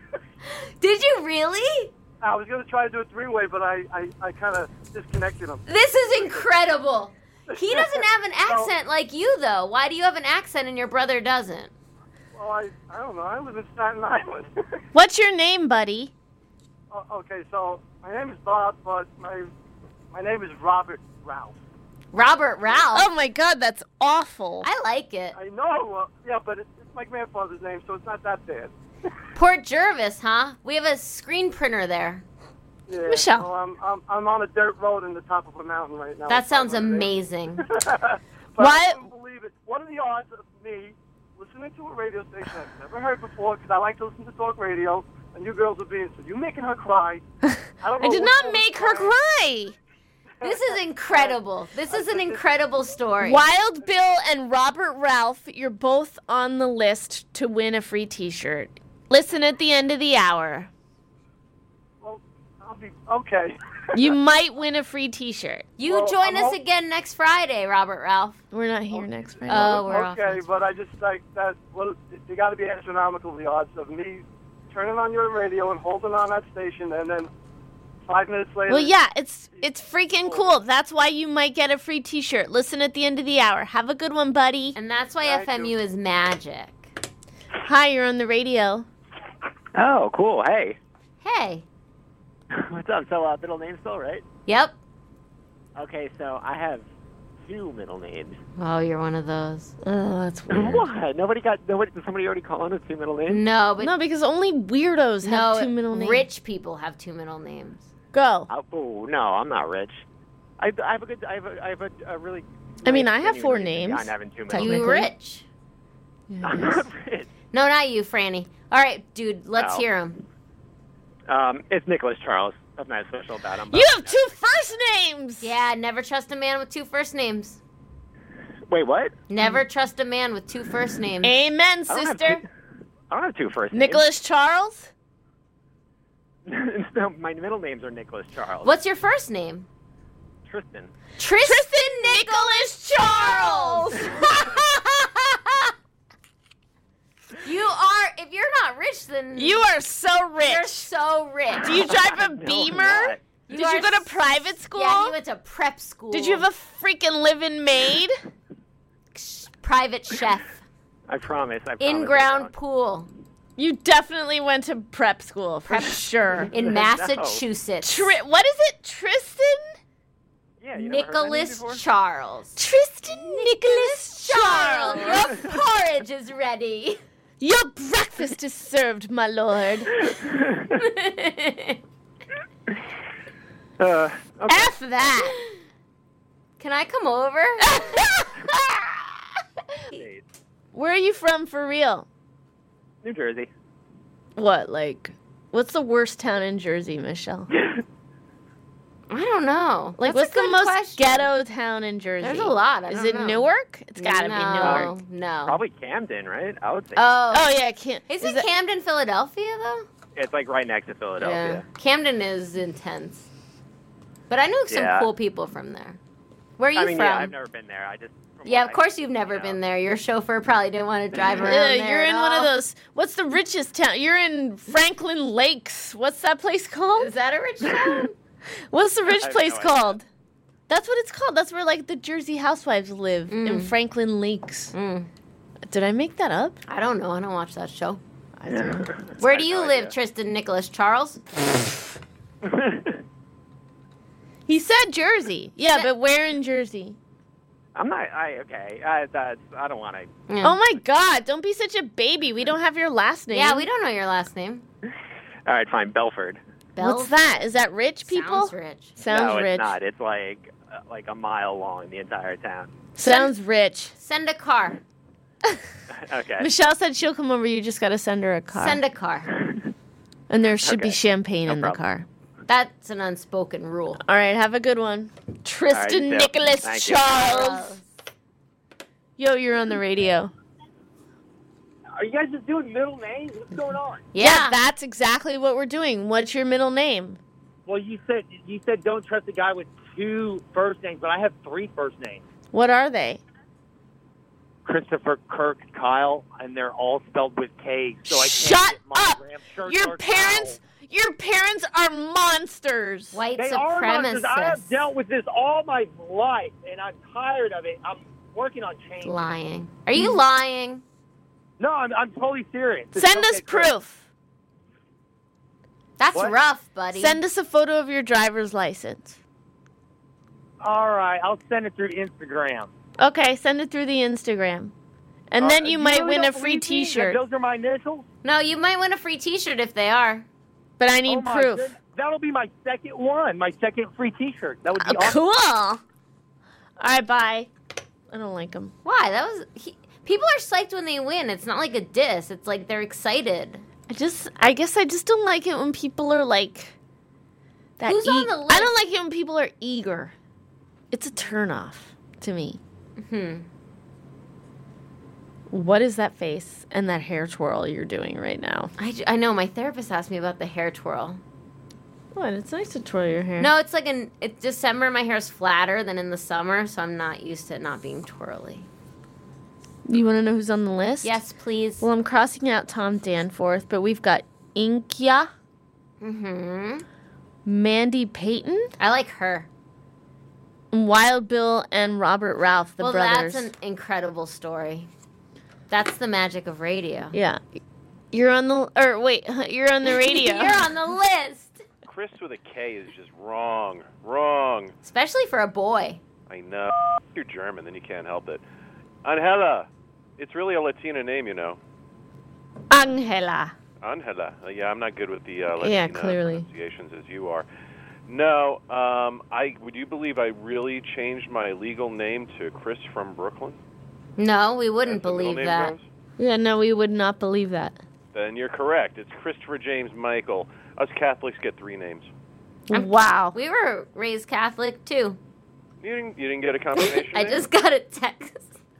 Did you really? I was going to try to do a three-way, but I, I, I kind of disconnected him. This is incredible. He doesn't have an accent like you, though. Why do you have an accent and your brother doesn't? Well, I, I don't know. I live in Staten Island. What's your name, buddy? Oh, okay, so my name is Bob, but my my name is Robert Ralph. Robert Ralph? Oh, my God, that's awful. I like it. I know. Uh, yeah, but it's, it's my grandfather's name, so it's not that bad. Port Jervis, huh? We have a screen printer there. Yeah, Michelle. So I'm, I'm, I'm on a dirt road in the top of a mountain right now. That sounds amazing. But Why- I couldn't believe it. What are the odds of me listening to a radio station I've never heard before, because I like to listen to talk radio, and you girls are being, so you making her cry. I, don't I know did which not one make is her crying. cry. This is incredible. This is an incredible story. Wild Bill and Robert Ralph, you're both on the list to win a free t-shirt. Listen at the end of the hour. Well, I'll be, okay. You might win a free t-shirt. You Well, join I'm us hope- again next Friday, Robert Ralph. We're not here next Friday. Oh, we're off. Okay, but I just like that. Well, they got to be astronomical, the odds of me turning on your radio and holding on that station, and then five minutes later. Well, yeah, it's it's freaking cool. That's why you might get a free t-shirt. Listen at the end of the hour. Have a good one, buddy. And that's why F M U is magic. Hi, you're on the radio. Oh, cool. Hey. Hey. What's up? So, uh, middle name still, right? Yep. Okay, so I have two middle names. Oh, you're one of those. Oh, that's weird. What? Nobody got, nobody, did somebody already call in with two middle names? No, but No, because only weirdos have no, two middle names. rich people have two middle names. Go. Oh, oh, no, I'm not rich. I, I have a good, I have a, I have a, a really. I mean, nice I have genuine four reason names. behind having two middle You names. rich. I'm not rich. No, not you, Franny. All right, dude, let's No. hear him. Um, it's Nicholas Charles. Nothing that special about him. but- You have two first names. Yeah, never trust a man with two first names. Wait, what? Never trust a man with two first names. Amen, I don't have sister. two- I don't have two first names. Nicholas Charles. No, my middle names are Nicholas Charles. What's your first name? Tristan. Tristan, Nicholas Charles. You are, if you're not rich, then You are so rich. you're so rich. Do you drive a No, I'm Beamer? not. You Did are you go to s- private school? Yeah, he went to prep school. Did you have a freaking live-in maid? private chef? I promise. I promise. In-ground pool You definitely went to prep school for sure. in No. Massachusetts. Tri- what is it? Tristan? Yeah, you never heard my name Nicholas before? Charles. Tristan Nicholas Charles, Charles. your porridge is ready. Your breakfast is served, my lord. Uh, okay. F that. Can I come over? Where are you from for real? New Jersey. What, like, what's the worst town in Jersey, Michelle? I don't know. Like, That's what's a the good most question. ghetto town in Jersey? There's a lot. I Is don't it know. Newark? It's gotta no, be Newark. No. Probably Camden, right? I would say. Oh. Oh, yeah, can't. Isn't is it- Camden Philadelphia, though? It's like right next to Philadelphia. Camden is intense. But I knew some Yeah. cool people from there. Where are you I mean, from? yeah, I've never been there. I just. from Yeah, what of I- course you've never been there. Your chauffeur probably didn't want to drive around Yeah, there you're at in one of all. those. What's the richest town? You're in Franklin Lakes. What's that place called? Is that a rich town? What's the I rich have place no idea. called? That's what it's called. That's where like the Jersey housewives live in Mm. Franklin Lakes. Mm. Did I make that up? I don't know. I don't watch that show. I do. Where do you live, Tristan Nicholas Charles? He said Jersey. Yeah, but where in Jersey? I'm not. I okay. I that's. I don't want to. Oh my God! Don't be such a baby. We don't have your last name. Yeah, we don't know your last name. All right, fine. Belford. What's that? Is that rich people? Sounds rich. Sounds no, rich. it's not. It's like uh, like a mile long, the entire town. Sounds rich. Send a car. Okay. Michelle said she'll come over. You just got to send her a car. Send a car. And there should be Okay. champagne No in problem. the car. That's an unspoken rule. All right, have a good one. Tristan All right, Nicholas Thank you. Charles. Yo, you're on the radio. Are you guys just doing middle names? What's going on? Yeah. that's exactly what we're doing. What's your middle name? Well, you said you said don't trust a guy with two first names, but I have three first names. What are they? Christopher, Kirk, Kyle, and they're all spelled with K. So I can't Shut get my up! Graham shirt Your or parents, your parents are monsters. White They are monsters. I have dealt with this all my life, and I'm tired of it. I'm working on change. Lying. Are you lying? No, I'm, I'm totally serious. It's Send us okay, Chris. proof. That's What? rough, buddy. Send us a photo of your driver's license. All right, I'll send it through Instagram. Okay, send it through the Instagram. And Uh, then you might really win a don't free believe me that t-shirt. Those are my initials? No, you might win a free T-shirt if they are. But I need Oh my proof. goodness. That'll be my second one, my second free T-shirt. That would be Oh, awesome. cool. All right, bye. I don't like them. Why? That was he, people are psyched when they win. It's not like a diss. It's like they're excited. I just, I guess I just don't like it when people are like that. Who's on the I don't like it when people are eager. It's a turnoff to me. Hmm. What is that face and that hair twirl you're doing right now? I, j- I know. My therapist asked me about the hair twirl. What? It's nice to twirl your hair. No, it's like in it's December. My hair's flatter than in the summer, so I'm not used to it not being twirly. You want to know who's on the list? Yes, please. Well, I'm crossing out Tom Danforth, but we've got Inkia, Mm-hmm. Mandy Payton, I like her. Wild Bill, and Robert Ralph, the well, brothers. that's an incredible story. That's the magic of radio. Yeah. You're on the, or wait, you're on the radio. You're on the list. Chris with a K is just wrong. Wrong. Especially for a boy. I know. You're German, then you can't help it. Angela. It's really a Latina name, you know. Angela. Angela. Uh, yeah, I'm not good with the uh, Latina Yeah, clearly. pronunciations as you are. No, um, I would you believe I really changed my legal name to Chris from Brooklyn? No, we wouldn't As the middle believe name that. goes? Yeah, no, we would not believe that. Then you're correct. It's Christopher James Michael. Us Catholics get three names. Wow. We were raised Catholic too. You didn't, you didn't get a confirmation I name? just got a text.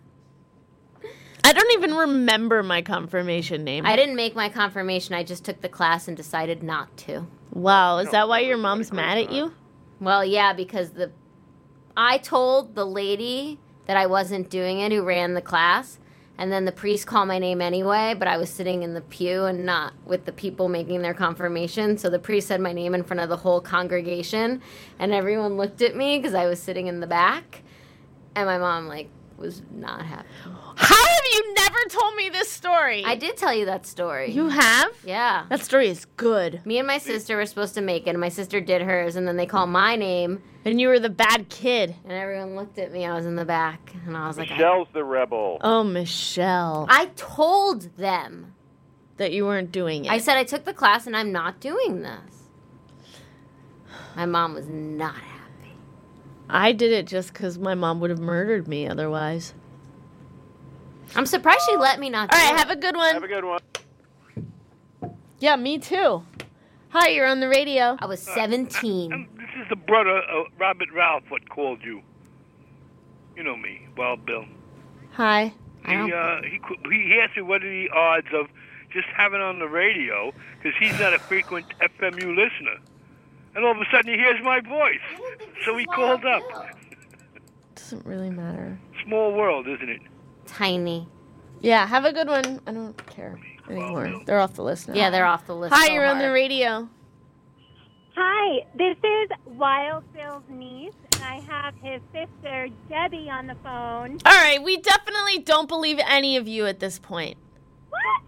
I don't even remember my confirmation name. I didn't make my confirmation. I just took the class and decided not to. Wow, is that why your mom's mad at you? Well, yeah, because the I told the lady that I wasn't doing it who ran the class, and then the priest called my name anyway, but I was sitting in the pew and not with the people making their confirmation. So the priest said my name in front of the whole congregation, and everyone looked at me because I was sitting in the back, and my mom, like, was not happy. How have you never told me this story? I did tell you that story. You have? Yeah. That story is good. Me and my sister were supposed to make it, and my sister did hers, and then they called my name. And you were the bad kid. And everyone looked at me. I was in the back, and I was like, Michelle's the rebel. Oh, Michelle. I told them that you weren't doing it. I said I took the class, and I'm not doing this. My mom was not happy. I did it just because my mom would have murdered me otherwise. I'm surprised she let me not do All right, it. have a good one. Have a good one. Yeah, me too. Hi, you're on the radio. I was seventeen. Um, this is the brother of Robert Ralph what called you. You know me, Wild Bill. Hi. He uh, he qu- he asked me what are the odds of just having on the radio because he's not a frequent F M U listener, and all of a sudden he hears my voice, so he called up. Doesn't really matter. Small world, isn't it? Tiny. Yeah, have a good one. I don't care anymore. They're off the list now. Yeah, they're off the list. Hi, so you're on the hard. radio. Hi, this is Wild Bill's niece, and I have his sister Debbie on the phone. All right, we definitely don't believe any of you at this point. What?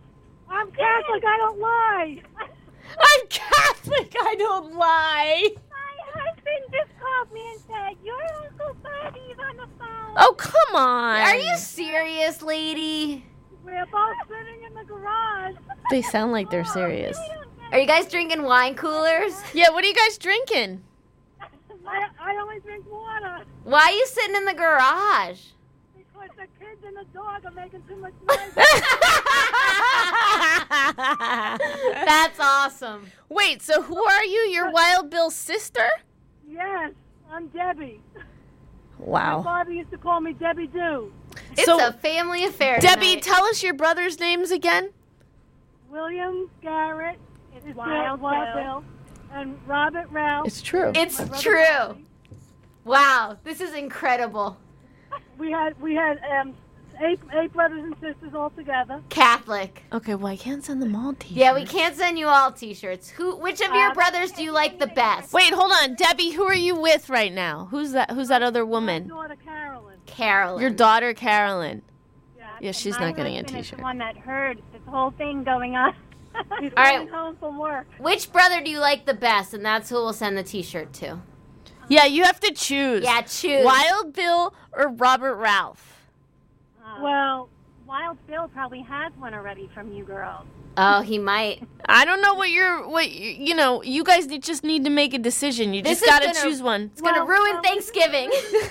I'm Catholic. I don't lie. I'm Catholic. I don't lie. My husband just called me and said, your Uncle Bobby's on the phone. Oh, come on. Are you serious, lady? We're both sitting in the garage. They sound like they're serious. Are you guys drinking wine coolers? Yeah, what are you guys drinking? I, I only drink water. Why are you sitting in the garage? Because the kids and the dog are making too much noise. That's awesome. Wait, so who are you? You're Wild Bill's sister? Yes, I'm Debbie. Wow. My father used to call me Debbie Doo. It's So- a family affair Debbie, tonight. tell us your brothers' names again. William Garrett. It's Wild Wild Bill. Bill. And Robert Ralph. It's true. It's My brother true. Bobby. Wow, this is incredible. We had we had um, eight eight brothers and sisters all together. Catholic. Okay, well, I can't send them all t-shirts. Yeah, we can't send you all t-shirts. Who? Which of your Uh, brothers do you like the best? Wait, hold on. Debbie, who are you with right now? Who's that Who's that other My woman? daughter Carolyn. Carolyn. Your daughter, Carolyn. Yeah. Yeah, she's My not getting a husband is t-shirt. the one that heard this whole thing going on. He's All right. going home from work. Which brother do you like the best? And that's who we'll send the t-shirt to. Yeah, you have to choose. Yeah, choose. Wild Bill or Robert Ralph? Well, Wild Bill probably has one already from you girls. Oh, he might. I don't know what you're, what you, you know, you guys need, just need to make a decision. You This just is got to gonna- choose one. It's gonna Well, ruin well, Thanksgiving.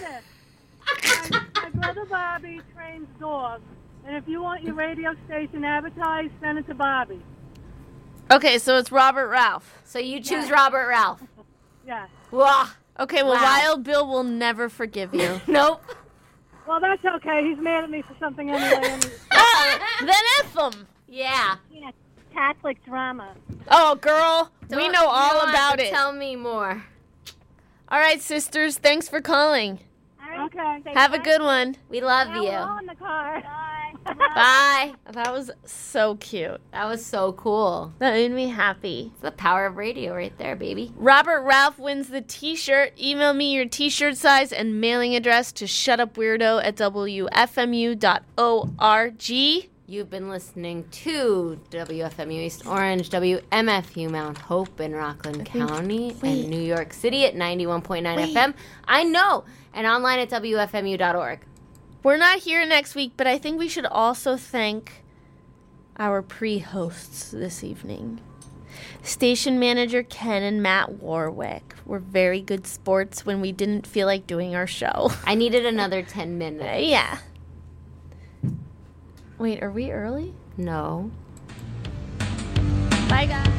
my, my brother Bobby trains dogs. And if you want your radio station advertised, send it to Bobby. Okay, so it's Robert Ralph. So you choose Yeah. Robert Ralph. Yeah. Wah. Okay, well, Wow. Wild Bill will never forgive you. Nope. Well, that's okay. He's mad at me for something anyway. And uh, then F him. Yeah. yeah, Catholic drama. Oh, girl, we Don't- know you all don't have about to it. Tell me more. All right, sisters, thanks for calling. Okay. Have a good one. We love Now you. we're all in the car. Bye. Bye. That was so cute. That was so cool. That made me happy. It's the power of radio right there, baby. Robert Ralph wins the t-shirt. Email me your t-shirt size and mailing address to shutupweirdo at w f m u dot org. You've been listening to W F M U East Orange, W M F U Mount Hope in Rockland County, wait. and New York City at ninety-one point nine Wait. F M. I know. And online at w f m u dot org. We're not here next week, but I think we should also thank our pre-hosts this evening. Station manager Ken and Matt Warwick were very good sports when we didn't feel like doing our show. I needed another ten minutes. Yeah. Wait, are we early? No. Bye, guys.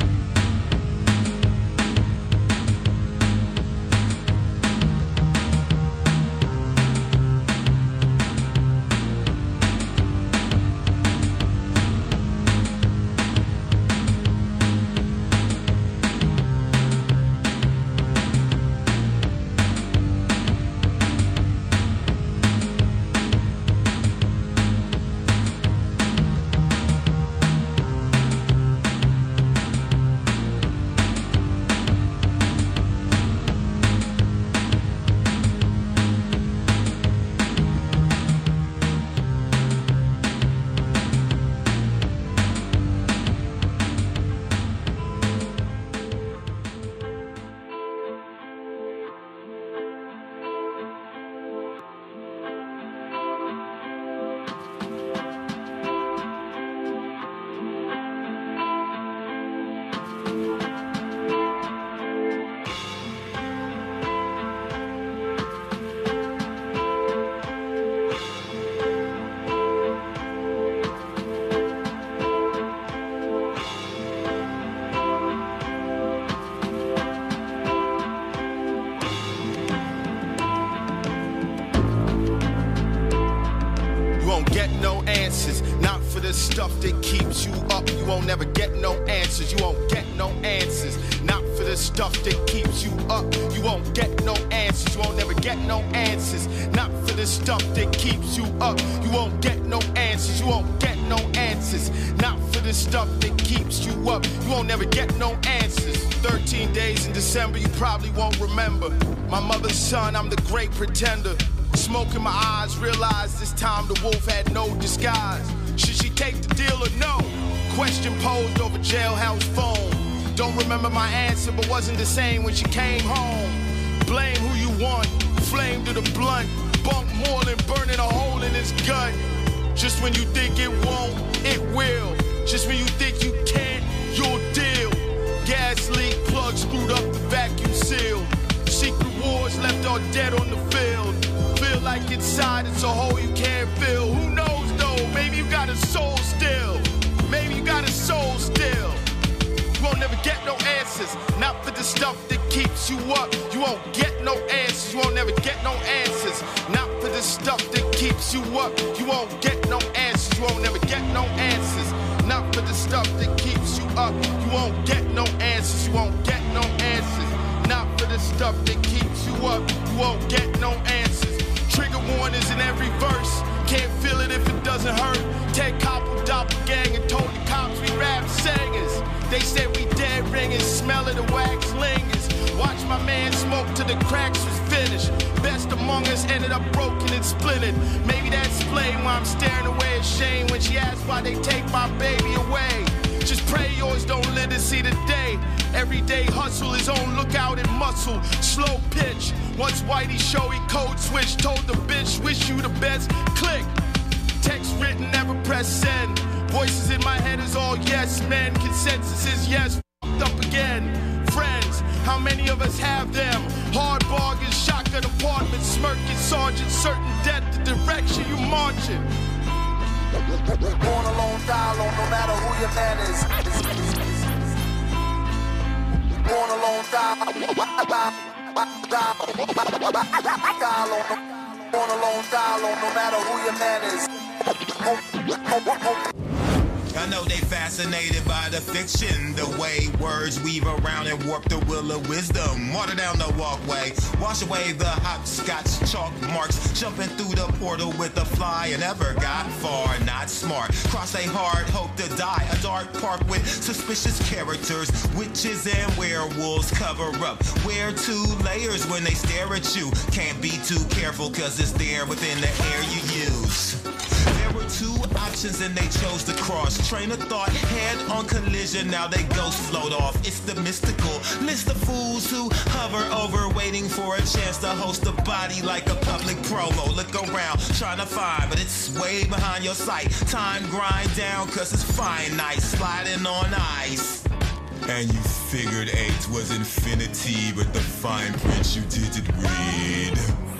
Stuff that keeps you up, you won't never get no answers. You won't get no answers. Not for the stuff that keeps you up, you won't get no answers. You won't never get no answers. Not for the stuff that keeps you up, you won't get no answers. You won't get no answers. Not for the stuff that keeps you up, you won't never get no answers. Thirteen days in December, you probably won't remember. My mother's son, I'm the great pretender. Smoke in my eyes, realized this time the wolf had no disguise. Should she take the deal or no? question posed over jailhouse phone. Don't remember my answer, but wasn't the same when she came home. Blame who you want, flame to the blunt. Bunk more than burning a hole in his gut. Just when you think it won't, it will. Just when you think you can't, you'll deal. Gas leak, plug screwed up the vacuum seal. Secret wars left all dead on the field. Feel like inside it's a hole you can't fill. Who knows though, maybe you got a soul still. Maybe you got a soul still. You won't never get no answers. Not for the stuff that keeps you up. You won't get no answers. You won't never get no answers. Not for the stuff that keeps you up. You won't get no answers. You won't never get no answers. Not for the stuff that keeps you up. You won't get no answers. You won't get no answers. Not for the stuff that keeps you up. You won't get no answers. Trigger warnings in every verse. Can't feel it if it doesn't hurt. Ted Koppel, doppelganger, told the cops we rap singers. They said we dead ringers, smell of the wax lingers. Watch my man smoke till the cracks was finished. Best among us ended up broken and splintered. Maybe that's explain why I'm staring away at Shane when she asked why they take my baby away. Just pray yours don't live to see the day. Everyday hustle, his own lookout and muscle. Slow pitch. Once Whitey show he code switch. Told the bitch, wish you the best. Click. Text written, never press send. Voices in my head is all yes men. Consensus is yes. F***ed up again. Friends, how many of us have them? Hard bargains, shotgun apartments, smirking sergeant, certain death, the direction you marching. Born alone, die alone, no matter who your man is. Born alone, die, die alone. Born alone, die alone, no matter who your man is. I know they fascinated by the fiction, the way words weave around and warp the will of wisdom. Water down the walkway, wash away the hopscotch chalk marks. Jumping through the portal with a fly and never got far. Not smart, cross a hard hope to die. A dark park with suspicious characters, witches and werewolves cover up. Wear two layers when they stare at you. Can't be too careful cause it's there within the air you use. There were two options and they chose to cross. Train of thought, head on collision, now they ghost float off. It's the mystical list of fools who hover over, waiting for a chance to host a body like a public promo. Look around, trying to find, but it's way behind your sight. Time grind down, cause it's finite, sliding on ice. And you figured eight was infinity, but the fine print you didn't read.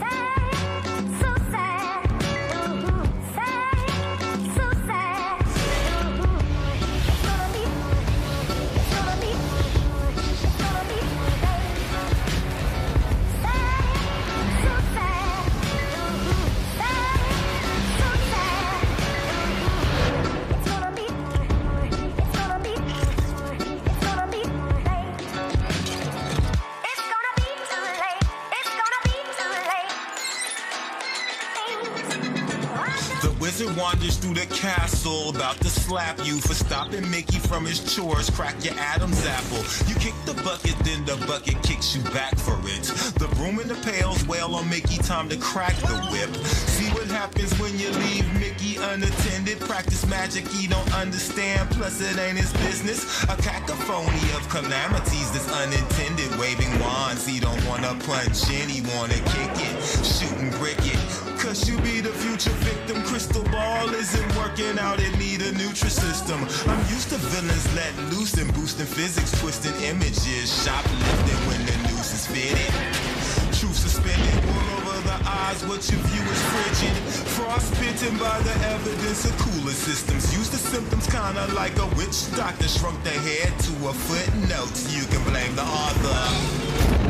Wanders through the castle, about to slap you for stopping Mickey from his chores. Crack your Adam's apple. You kick the bucket, then the bucket kicks you back for it. The broom and the pails wail on Mickey, time to crack the whip. See what happens when you leave Mickey unattended. Practice magic he don't understand, plus it ain't his business. A cacophony of calamities that's unintended. Waving wands, he don't wanna punch in, he wanna kick it. Shoot and brick it, cause you be the future victim. Crystal ball isn't working out, it need a Nutrisystem. I'm used to villains let loose and boosting physics, twisting images, shoplifting when the noose is fitted. Truth suspended, all over the eyes, what you view is frigid. Frostbitten by the evidence of cooler systems. Use the symptoms kinda like a witch doctor shrunk their head to a footnote. You can blame the author.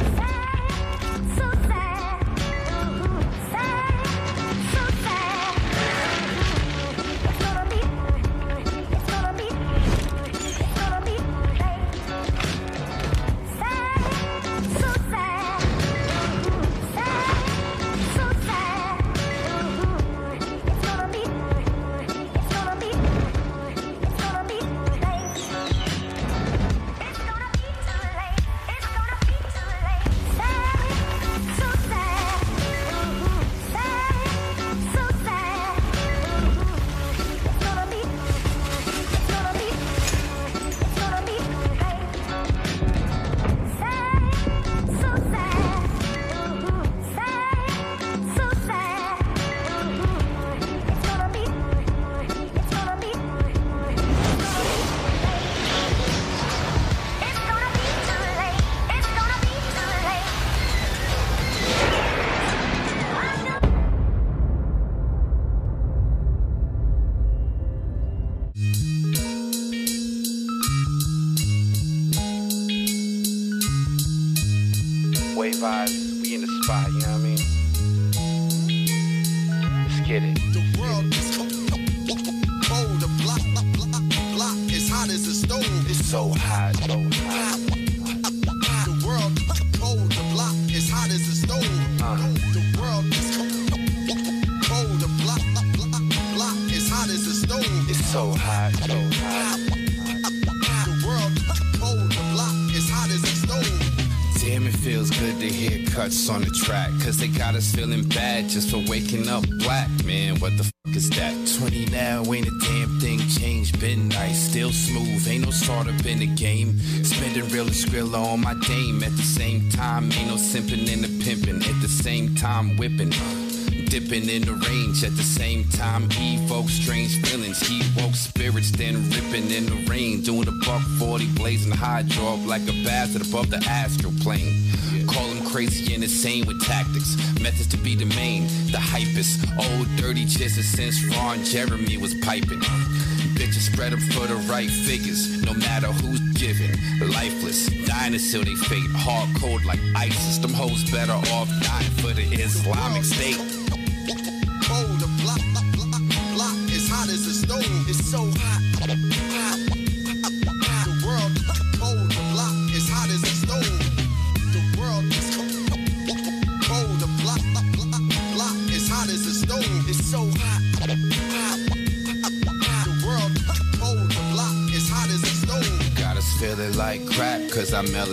four-way vibes. We in the spot, you know what I mean? Let's get it. The world is cold. The block, block, block, block is hot as a stove. It's So hot, so hot. The world cold. The block is hot as a stove. Uh. The world is cold. Cold. The block, block, block, block is hot as a stove. It's so hot, so hot. The world cold. The block is hot as a stove. Damn, it feels good to hear cuts on the track. Cause they got us feeling bad just for waking up black. Man, what the fuck is that? twenty now, ain't a damn thing changed. Been nice, still smooth, ain't no startup in the game. Spending real Skrilla on my dame. At the same time, ain't no simping in the pimping. At the same time, whipping. Dipping in the range at the same time, evoke strange feelings. He woke spirits, then ripping in the rain. Doing a buck forty, blazing high drop like a bastard above the astral plane. Call him crazy and insane with tactics, methods to be the main, the hypest. Old dirty chisses since Ron Jeremy was piping. Bitches spread up for the right figures, no matter who's giving. Lifeless, dying until they fade. Hard cold like ISIS. Them hoes better off dying for the Islamic State. Cold. The block, block, block, block is hot as a stove. It's so hot. The world cold. The block is hot as a stove. The world is cold. Cold. The block, block, block, block is hot as a stove. It's so hot. The world cold. The block is hot as a stove. Got us feeling like crap, cause I melted.